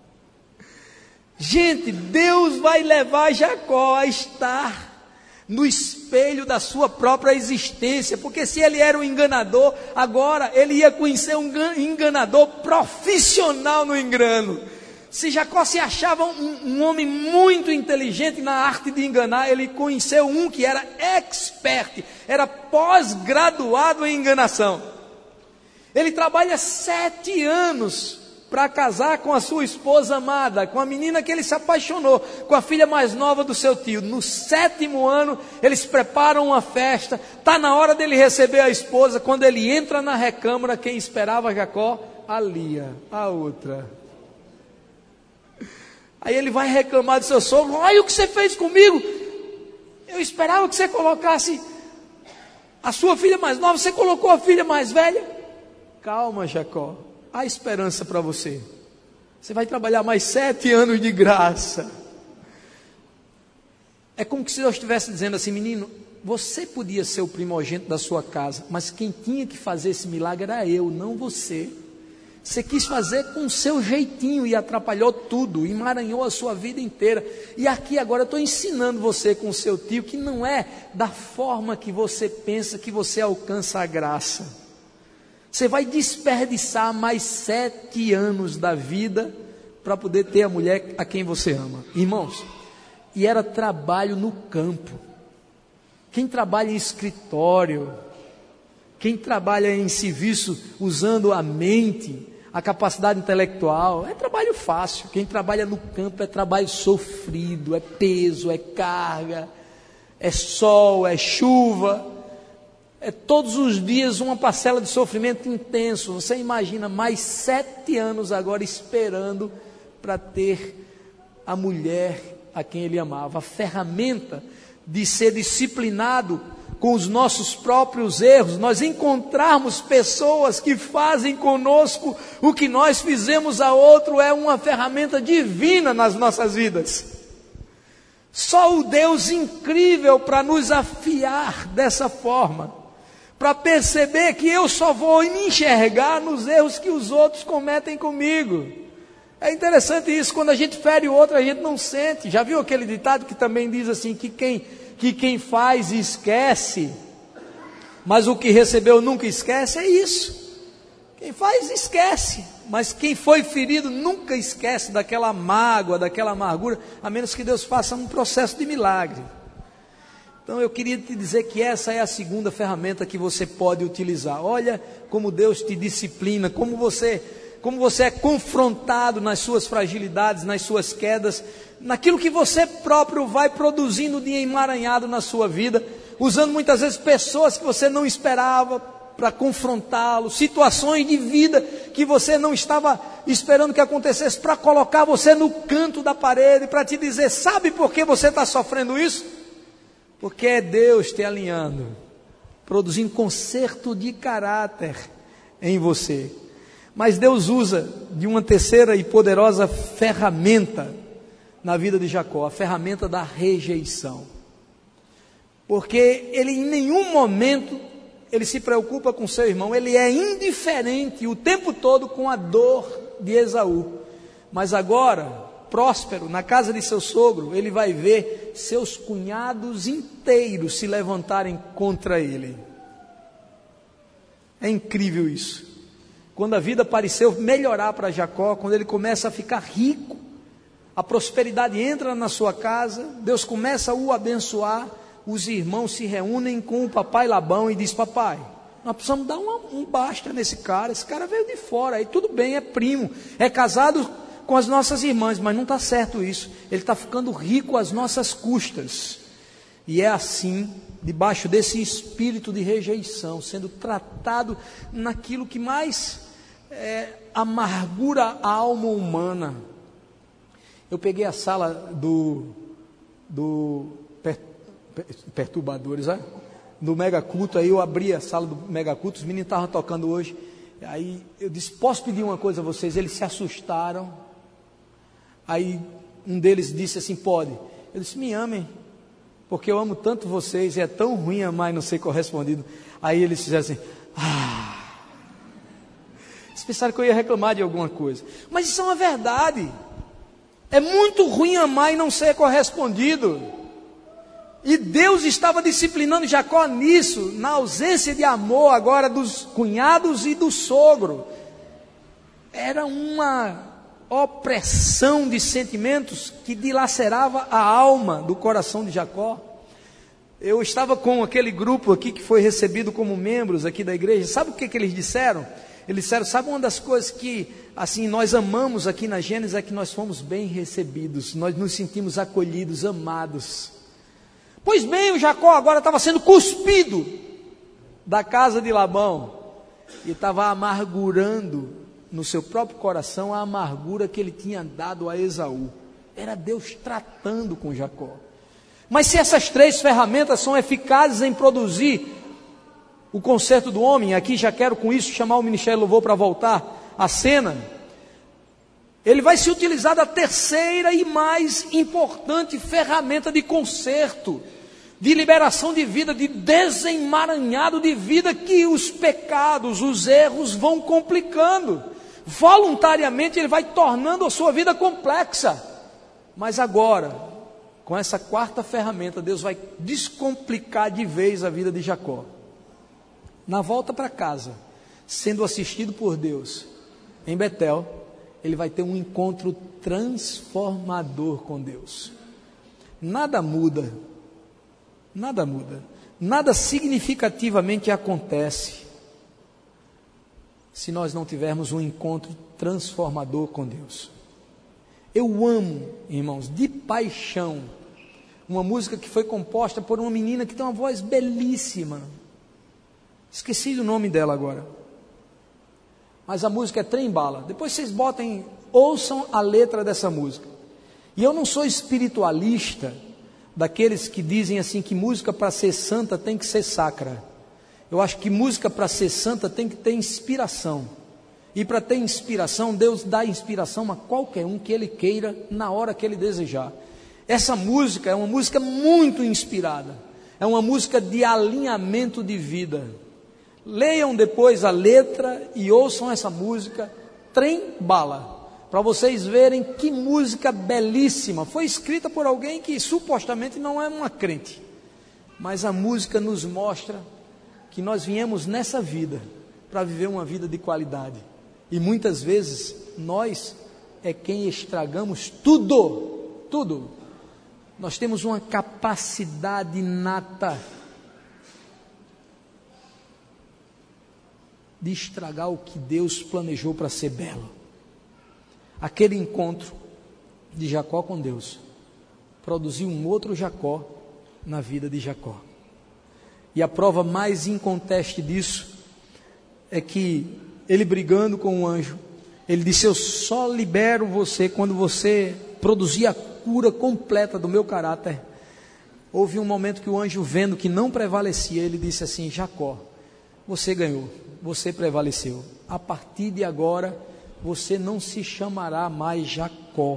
Gente, Deus vai levar Jacó a estar no espelho da sua própria existência, porque se ele era um enganador, agora ele ia conhecer um enganador profissional no engano. Se Jacó se achava um, um homem muito inteligente na arte de enganar, ele conheceu um que era expert, era pós-graduado em enganação. Ele trabalha sete anos para casar com a sua esposa amada, com a menina que ele se apaixonou, com a filha mais nova do seu tio. No sétimo ano, eles preparam uma festa, está na hora dele receber a esposa. Quando ele entra na recâmara, quem esperava Jacó? A Lia, a outra. Aí ele vai reclamar do seu sogro: olha o que você fez comigo, eu esperava que você colocasse a sua filha mais nova, você colocou a filha mais velha. Calma, Jacó, há esperança para você, você vai trabalhar mais sete anos de graça. É como se Deus estivesse dizendo assim: menino, você podia ser o primogênito da sua casa, mas quem tinha que fazer esse milagre era eu, não você. Você quis fazer com o seu jeitinho e atrapalhou tudo, emaranhou a sua vida inteira. E aqui agora eu estou ensinando você com o seu tio que não é da forma que você pensa que você alcança a graça. Você vai desperdiçar mais sete anos da vida para poder ter a mulher a quem você ama. Irmãos, e era trabalho no campo. Quem trabalha em escritório, quem trabalha em serviço usando a mente, a capacidade intelectual, é trabalho fácil. Quem trabalha no campo é trabalho sofrido, é peso, é carga, é sol, é chuva, é todos os dias uma parcela de sofrimento intenso. Você imagina mais sete anos agora esperando para ter a mulher a quem ele amava. A ferramenta de ser disciplinado com os nossos próprios erros, nós encontrarmos pessoas que fazem conosco o que nós fizemos a outro, é uma ferramenta divina nas nossas vidas. Só o Deus incrível para nos afiar dessa forma, para perceber que eu só vou me enxergar nos erros que os outros cometem comigo. É interessante isso, quando a gente fere o outro, a gente não sente. Já viu aquele ditado que também diz assim, que quem... que quem faz esquece, mas o que recebeu nunca esquece? É isso. Quem faz esquece, mas quem foi ferido nunca esquece daquela mágoa, daquela amargura, a menos que Deus faça um processo de milagre. Então eu queria te dizer que essa é a segunda ferramenta que você pode utilizar. Olha como Deus te disciplina, como você, como você é confrontado nas suas fragilidades, nas suas quedas, naquilo que você próprio vai produzindo de emaranhado na sua vida, usando muitas vezes pessoas que você não esperava para confrontá-lo, situações de vida que você não estava esperando que acontecesse, para colocar você no canto da parede, para te dizer: sabe por que você está sofrendo isso? Porque é Deus te alinhando, produzindo conserto de caráter em você. Mas Deus usa de uma terceira e poderosa ferramenta na vida de Jacó, a ferramenta da rejeição. Porque ele em nenhum momento ele se preocupa com seu irmão, ele é indiferente o tempo todo com a dor de Esaú. Mas agora, próspero, na casa de seu sogro, ele vai ver seus cunhados inteiros se levantarem contra ele. É incrível isso. Quando a vida pareceu melhorar para Jacó, quando ele começa a ficar rico, a prosperidade entra na sua casa, Deus começa a o abençoar, os irmãos se reúnem com o papai Labão e diz: papai, nós precisamos dar uma, um basta nesse cara, esse cara veio de fora, aí tudo bem, é primo, é casado com as nossas irmãs, mas não está certo isso, ele está ficando rico às nossas custas. E é assim, debaixo desse espírito de rejeição, sendo tratado naquilo que mais é, amargura a alma humana. Eu peguei a sala do, do per, per, perturbadores, né? do mega culto, aí eu abri a sala do mega culto, os meninos estavam tocando hoje, aí eu disse: posso pedir uma coisa a vocês? Eles se assustaram. Aí um deles disse assim: pode. Eu disse: me amem, porque eu amo tanto vocês, e é tão ruim amar e não ser correspondido. Aí eles fizeram assim: ah. Eles pensaram que eu ia reclamar de alguma coisa, mas isso é uma verdade. É muito ruim amar e não ser correspondido. E Deus estava disciplinando Jacó nisso, na ausência de amor agora dos cunhados e do sogro. Era uma opressão de sentimentos que dilacerava a alma do coração de Jacó. Eu estava com aquele grupo aqui que foi recebido como membros aqui da igreja. Sabe o que, que eles disseram? Eles disseram, sabe uma das coisas que assim nós amamos aqui na Gênesis é que nós fomos bem recebidos, nós nos sentimos acolhidos, amados. Pois bem, o Jacó agora estava sendo cuspido da casa de Labão e estava amargurando no seu próprio coração a amargura que ele tinha dado a Esaú. Era Deus tratando com Jacó. Mas se essas três ferramentas são eficazes em produzir o conserto do homem, aqui já quero com isso chamar o Ministério Louvor para voltar à cena, ele vai se utilizar da terceira e mais importante ferramenta de conserto, de liberação de vida, de desemaranhado de vida, que os pecados, os erros vão complicando. Voluntariamente ele vai tornando a sua vida complexa. Mas agora, com essa quarta ferramenta, Deus vai descomplicar de vez a vida de Jacó. Na volta para casa, sendo assistido por Deus em Betel, ele vai ter um encontro transformador com Deus. Nada muda, nada muda, nada significativamente acontece se nós não tivermos um encontro transformador com Deus. Eu amo, irmãos, de paixão, uma música que foi composta por uma menina que tem uma voz belíssima. Esqueci o nome dela agora. Mas a música é Trem Bala. Depois vocês botem, ouçam a letra dessa música. E eu não sou espiritualista, daqueles que dizem assim que música para ser santa tem que ser sacra. Eu acho que música para ser santa tem que ter inspiração. E para ter inspiração, Deus dá inspiração a qualquer um que Ele queira, na hora que Ele desejar. Essa música é uma música muito inspirada. É uma música de alinhamento de vida. Leiam depois a letra e ouçam essa música, Trem Bala, para vocês verem que música belíssima. Foi escrita por alguém que supostamente não é uma crente, mas a música nos mostra que nós viemos nessa vida para viver uma vida de qualidade. E muitas vezes nós é quem estragamos tudo, tudo. Nós temos uma capacidade inata de estragar o que Deus planejou para ser belo. Aquele encontro de Jacó com Deus produziu um outro Jacó na vida de Jacó. E a prova mais inconteste disso é que ele, brigando com o anjo, ele disse: eu só libero você quando você produzir a cura completa do meu caráter. Houve um momento que o anjo, vendo que não prevalecia, ele disse assim: Jacó, você ganhou, você prevaleceu. A partir de agora, você não se chamará mais Jacó,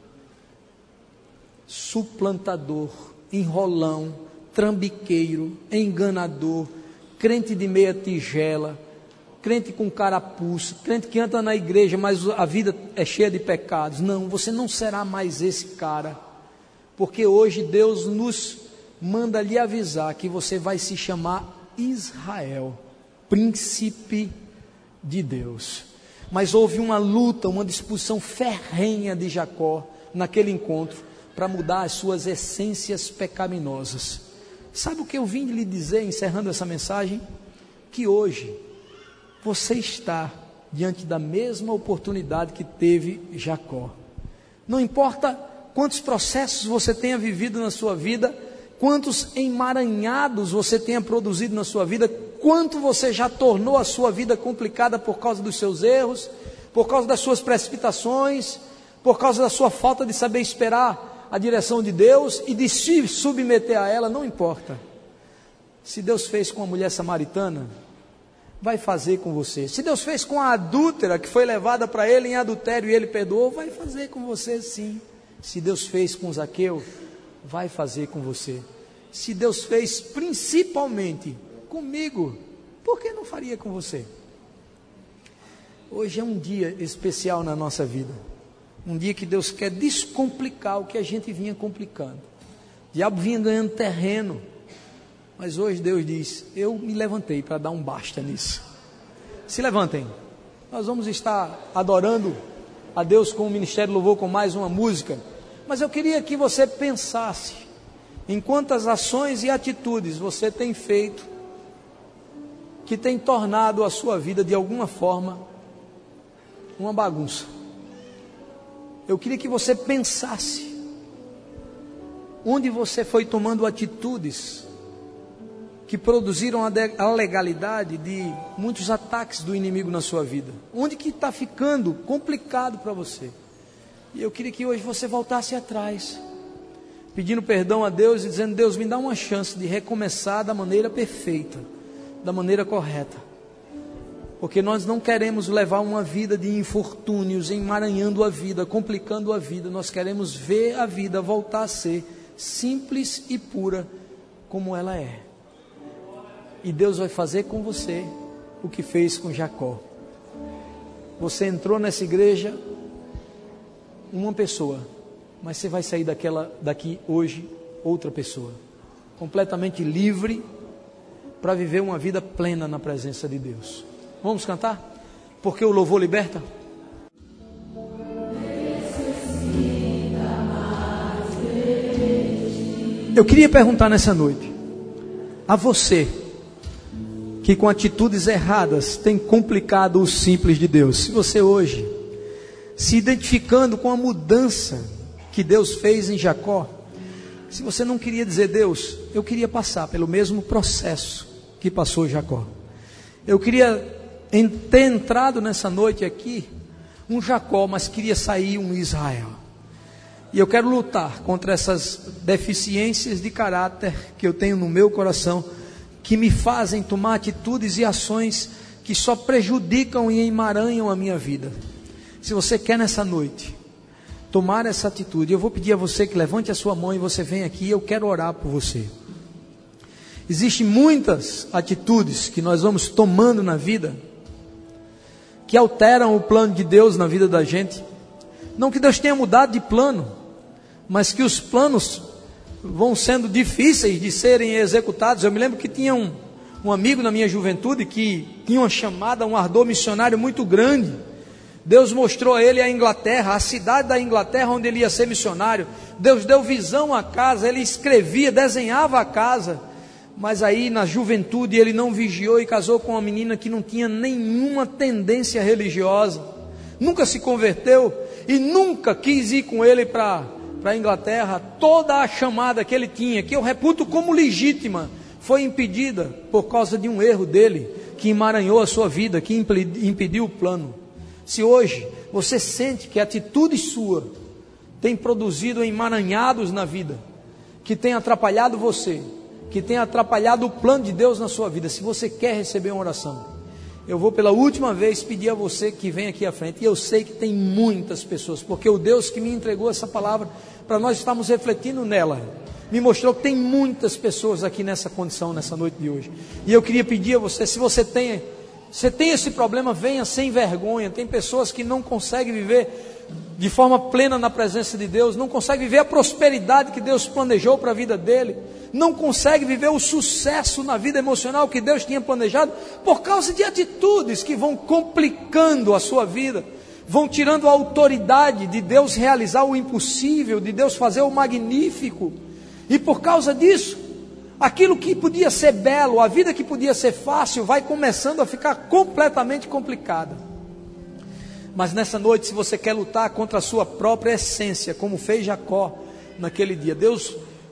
suplantador, enrolão, trambiqueiro, enganador, crente de meia tigela, crente com carapuça, crente que anda na igreja, mas a vida é cheia de pecados. Não, você não será mais esse cara, porque hoje Deus nos manda lhe avisar que você vai se chamar Israel, príncipe de Deus. Mas houve uma luta, uma discussão ferrenha de Jacó naquele encontro para mudar as suas essências pecaminosas. Sabe o que eu vim lhe dizer, encerrando essa mensagem? Que hoje você está diante da mesma oportunidade que teve Jacó. Não importa quantos processos você tenha vivido na sua vida, quantos emaranhados você tenha produzido na sua vida, quanto você já tornou a sua vida complicada por causa dos seus erros, por causa das suas precipitações, por causa da sua falta de saber esperar a direção de Deus e de se submeter a ela. Não importa. Se Deus fez com a mulher samaritana, vai fazer com você. Se Deus fez com a adúltera que foi levada para ele em adultério e ele perdoou, vai fazer com você sim. Se Deus fez com Zaqueu, vai fazer com você. Se Deus fez principalmente comigo, por que não faria com você? Hoje é um dia especial na nossa vida, um dia que Deus quer descomplicar o que a gente vinha complicando. O diabo vinha ganhando terreno, mas hoje Deus diz: eu me levantei para dar um basta nisso. Se levantem, nós vamos estar adorando a Deus com o Ministério Louvor com mais uma música. Mas eu queria que você pensasse em quantas ações e atitudes você tem feito que tem tornado a sua vida de alguma forma uma bagunça. Eu queria que você pensasse onde você foi tomando atitudes que produziram a legalidade de muitos ataques do inimigo na sua vida. Onde que está ficando complicado para você? E eu queria que hoje você voltasse atrás, pedindo perdão a Deus e dizendo: Deus, me dá uma chance de recomeçar da maneira perfeita, da maneira correta. Porque nós não queremos levar uma vida de infortúnios, emaranhando a vida, complicando a vida. Nós queremos ver a vida voltar a ser simples e pura como ela é. E Deus vai fazer com você o que fez com Jacó. Você entrou nessa igreja uma pessoa, mas você vai sair daquela, daqui hoje outra pessoa, completamente livre para viver uma vida plena na presença de Deus. Vamos cantar? Porque o louvor liberta. Eu queria perguntar nessa noite a você que com atitudes erradas tem complicado o simples de Deus. Se você hoje, se identificando com a mudança que Deus fez em Jacó, se você não queria dizer: Deus, eu queria passar pelo mesmo processo que passou Jacó. Eu queria ter entrado nessa noite aqui um Jacó, mas queria sair um Israel. E eu quero lutar contra essas deficiências de caráter que eu tenho no meu coração, que me fazem tomar atitudes e ações que só prejudicam e emaranham a minha vida. Se você quer nessa noite tomar essa atitude, eu vou pedir a você que levante a sua mão e você vem aqui, eu quero orar por você. Existem muitas atitudes que nós vamos tomando na vida que alteram o plano de Deus na vida da gente. Não que Deus tenha mudado de plano, mas que os planos vão sendo difíceis de serem executados. Eu me lembro que tinha um, um amigo na minha juventude que tinha uma chamada, um ardor missionário muito grande. Deus mostrou a ele a Inglaterra, a cidade da Inglaterra onde ele ia ser missionário. Deus deu visão à casa, ele escrevia, desenhava a casa. Mas aí na juventude ele não vigiou e casou com uma menina que não tinha nenhuma tendência religiosa, nunca se converteu e nunca quis ir com ele para a Inglaterra. Toda a chamada que ele tinha, que eu reputo como legítima, foi impedida por causa de um erro dele, que emaranhou a sua vida, que impediu o plano. Se hoje você sente que a atitude sua tem produzido emaranhados na vida, que tem atrapalhado você, que tem atrapalhado o plano de Deus na sua vida, se você quer receber uma oração, eu vou pela última vez pedir a você que vem aqui à frente. E eu sei que tem muitas pessoas, porque o Deus que me entregou essa palavra, para nós estarmos refletindo nela, me mostrou que tem muitas pessoas aqui nessa condição, nessa noite de hoje. E eu queria pedir a você, se você tem, você tem esse problema, venha sem vergonha. Tem pessoas que não conseguem viver de forma plena na presença de Deus, não consegue viver a prosperidade que Deus planejou para a vida dele, não consegue viver o sucesso na vida emocional que Deus tinha planejado, por causa de atitudes que vão complicando a sua vida, vão tirando a autoridade de Deus realizar o impossível, de Deus fazer o magnífico. E por causa disso, aquilo que podia ser belo, a vida que podia ser fácil, vai começando a ficar completamente complicada. Mas nessa noite, se você quer lutar contra a sua própria essência, como fez Jacó naquele dia, Deus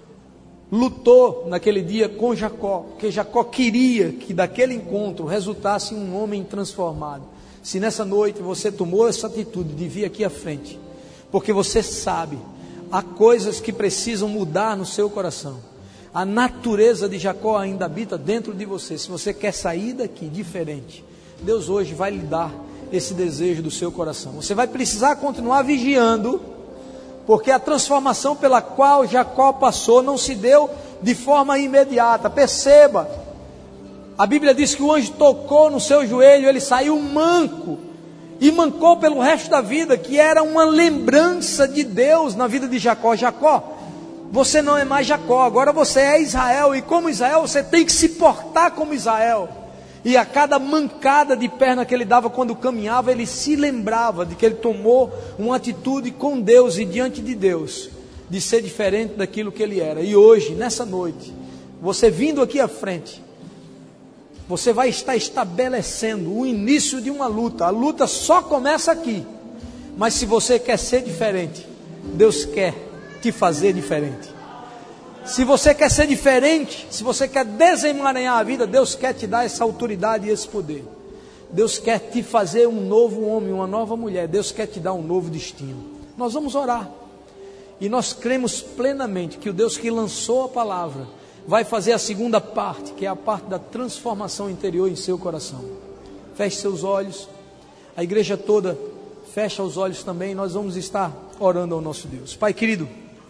lutou naquele dia com Jacó, porque Jacó queria que daquele encontro resultasse um homem transformado. Se nessa noite você tomou essa atitude de vir aqui à frente, porque você sabe, há coisas que precisam mudar no seu coração, a natureza de Jacó ainda habita dentro de você. Se você quer sair daqui diferente, Deus hoje vai lhe dar esse desejo do seu coração. Você vai precisar continuar vigiando, porque a transformação pela qual Jacó passou não se deu de forma imediata. Perceba, a Bíblia diz que o anjo tocou no seu joelho, ele saiu manco, e mancou pelo resto da vida, que era uma lembrança de Deus na vida de Jacó. Jacó, você não é mais Jacó, agora você é Israel, e como Israel você tem que se portar como Israel. E a cada mancada de perna que ele dava quando caminhava, ele se lembrava de que ele tomou uma atitude com Deus e diante de Deus, de ser diferente daquilo que ele era. E hoje, nessa noite, você vindo aqui à frente, você vai estar estabelecendo o início de uma luta. A luta só começa aqui. Mas se você quer ser diferente, Deus quer te fazer diferente. Se você quer ser diferente, se você quer desemaranhar a vida, Deus quer te dar essa autoridade e esse poder. Deus quer te fazer um novo homem, uma nova mulher. Deus quer te dar um novo destino. Nós vamos orar. E nós cremos plenamente que o Deus que lançou a palavra vai fazer a segunda parte, que é a parte da transformação interior em seu coração. Feche seus olhos. A igreja toda fecha os olhos também. Nós vamos estar orando ao nosso Deus. Pai querido,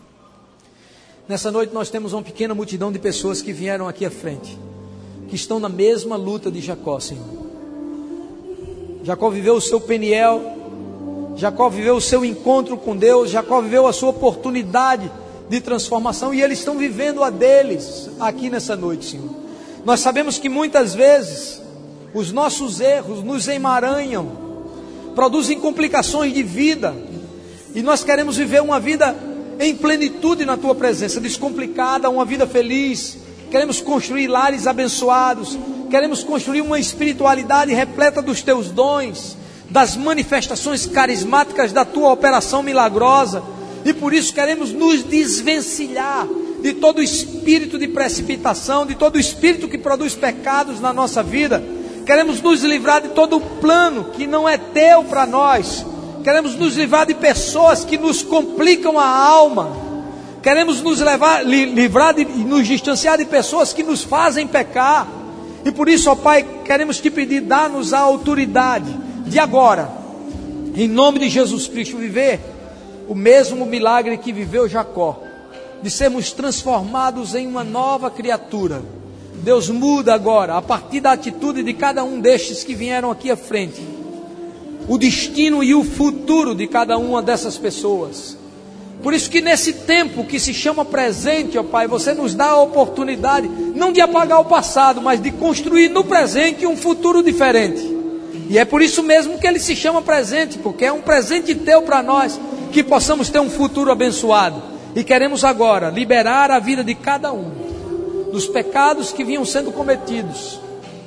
nessa noite nós temos uma pequena multidão de pessoas que vieram aqui à frente, que estão na mesma luta de Jacó, Senhor. Jacó viveu o seu Peniel, Jacó viveu o seu encontro com Deus, Jacó viveu a sua oportunidade de transformação, e eles estão vivendo a deles aqui nessa noite, Senhor. Nós sabemos que muitas vezes os nossos erros nos emaranham, produzem complicações de vida, e nós queremos viver uma vida em plenitude na Tua presença, descomplicada, uma vida feliz. Queremos construir lares abençoados, queremos construir uma espiritualidade repleta dos Teus dons, das manifestações carismáticas da Tua operação milagrosa, e por isso queremos nos desvencilhar de todo espírito de precipitação, de todo espírito que produz pecados na nossa vida. Queremos nos livrar de todo plano que não é Teu para nós. Queremos nos livrar de pessoas que nos complicam a alma. Queremos nos levar, li, livrar e nos distanciar de pessoas que nos fazem pecar. E por isso, ó Pai, queremos te pedir, dá-nos a autoridade de agora, em nome de Jesus Cristo, viver o mesmo milagre que viveu Jacó, de sermos transformados em uma nova criatura. Deus, muda agora, a partir da atitude de cada um destes que vieram aqui à frente, o destino e o futuro de cada uma dessas pessoas. Por isso que nesse tempo que se chama presente, ó Pai, você nos dá a oportunidade, não de apagar o passado, mas de construir no presente um futuro diferente. E é por isso mesmo que ele se chama presente, porque é um presente Teu para nós, que possamos ter um futuro abençoado. E queremos agora liberar a vida de cada um dos pecados que vinham sendo cometidos,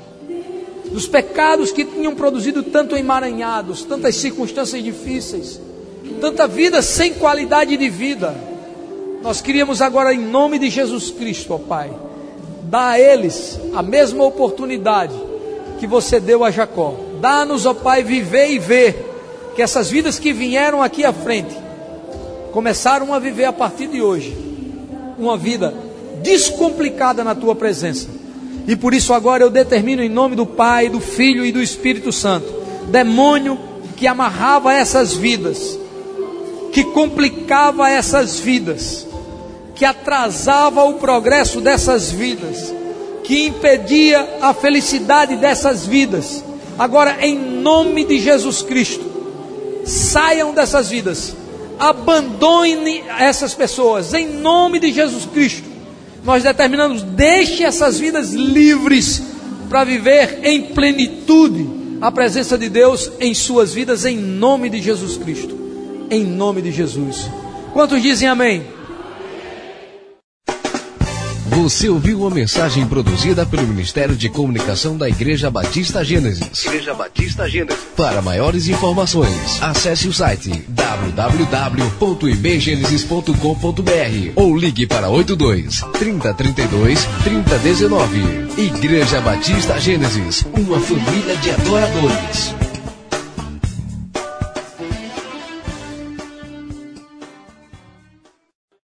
dos pecados que tinham produzido tanto emaranhados, tantas circunstâncias difíceis, tanta vida sem qualidade de vida. Nós queríamos agora, em nome de Jesus Cristo, ó Pai, dar a eles a mesma oportunidade que você deu a Jacó. Dá-nos, ó Pai, viver e ver que essas vidas que vieram aqui à frente começaram a viver a partir de hoje uma vida descomplicada na Tua presença. E por isso agora eu determino em nome do Pai, do Filho e do Espírito Santo, demônio que amarrava essas vidas, que complicava essas vidas, que atrasava o progresso dessas vidas, que impedia a felicidade dessas vidas, agora em nome de Jesus Cristo, saiam dessas vidas, abandone essas pessoas, em nome de Jesus Cristo. Nós determinamos, deixe essas vidas livres para viver em plenitude a presença de Deus em suas vidas, em nome de Jesus Cristo, em nome de Jesus. Quantos dizem amém? Você ouviu uma mensagem produzida pelo Ministério de Comunicação da Igreja Batista Gênesis. Igreja Batista Gênesis. Para maiores informações, acesse o site w w w ponto i b genesis ponto com ponto b r ou ligue para oito dois, trinta, trinta e dois, trinta, dezenove. Igreja Batista Gênesis, uma família de adoradores.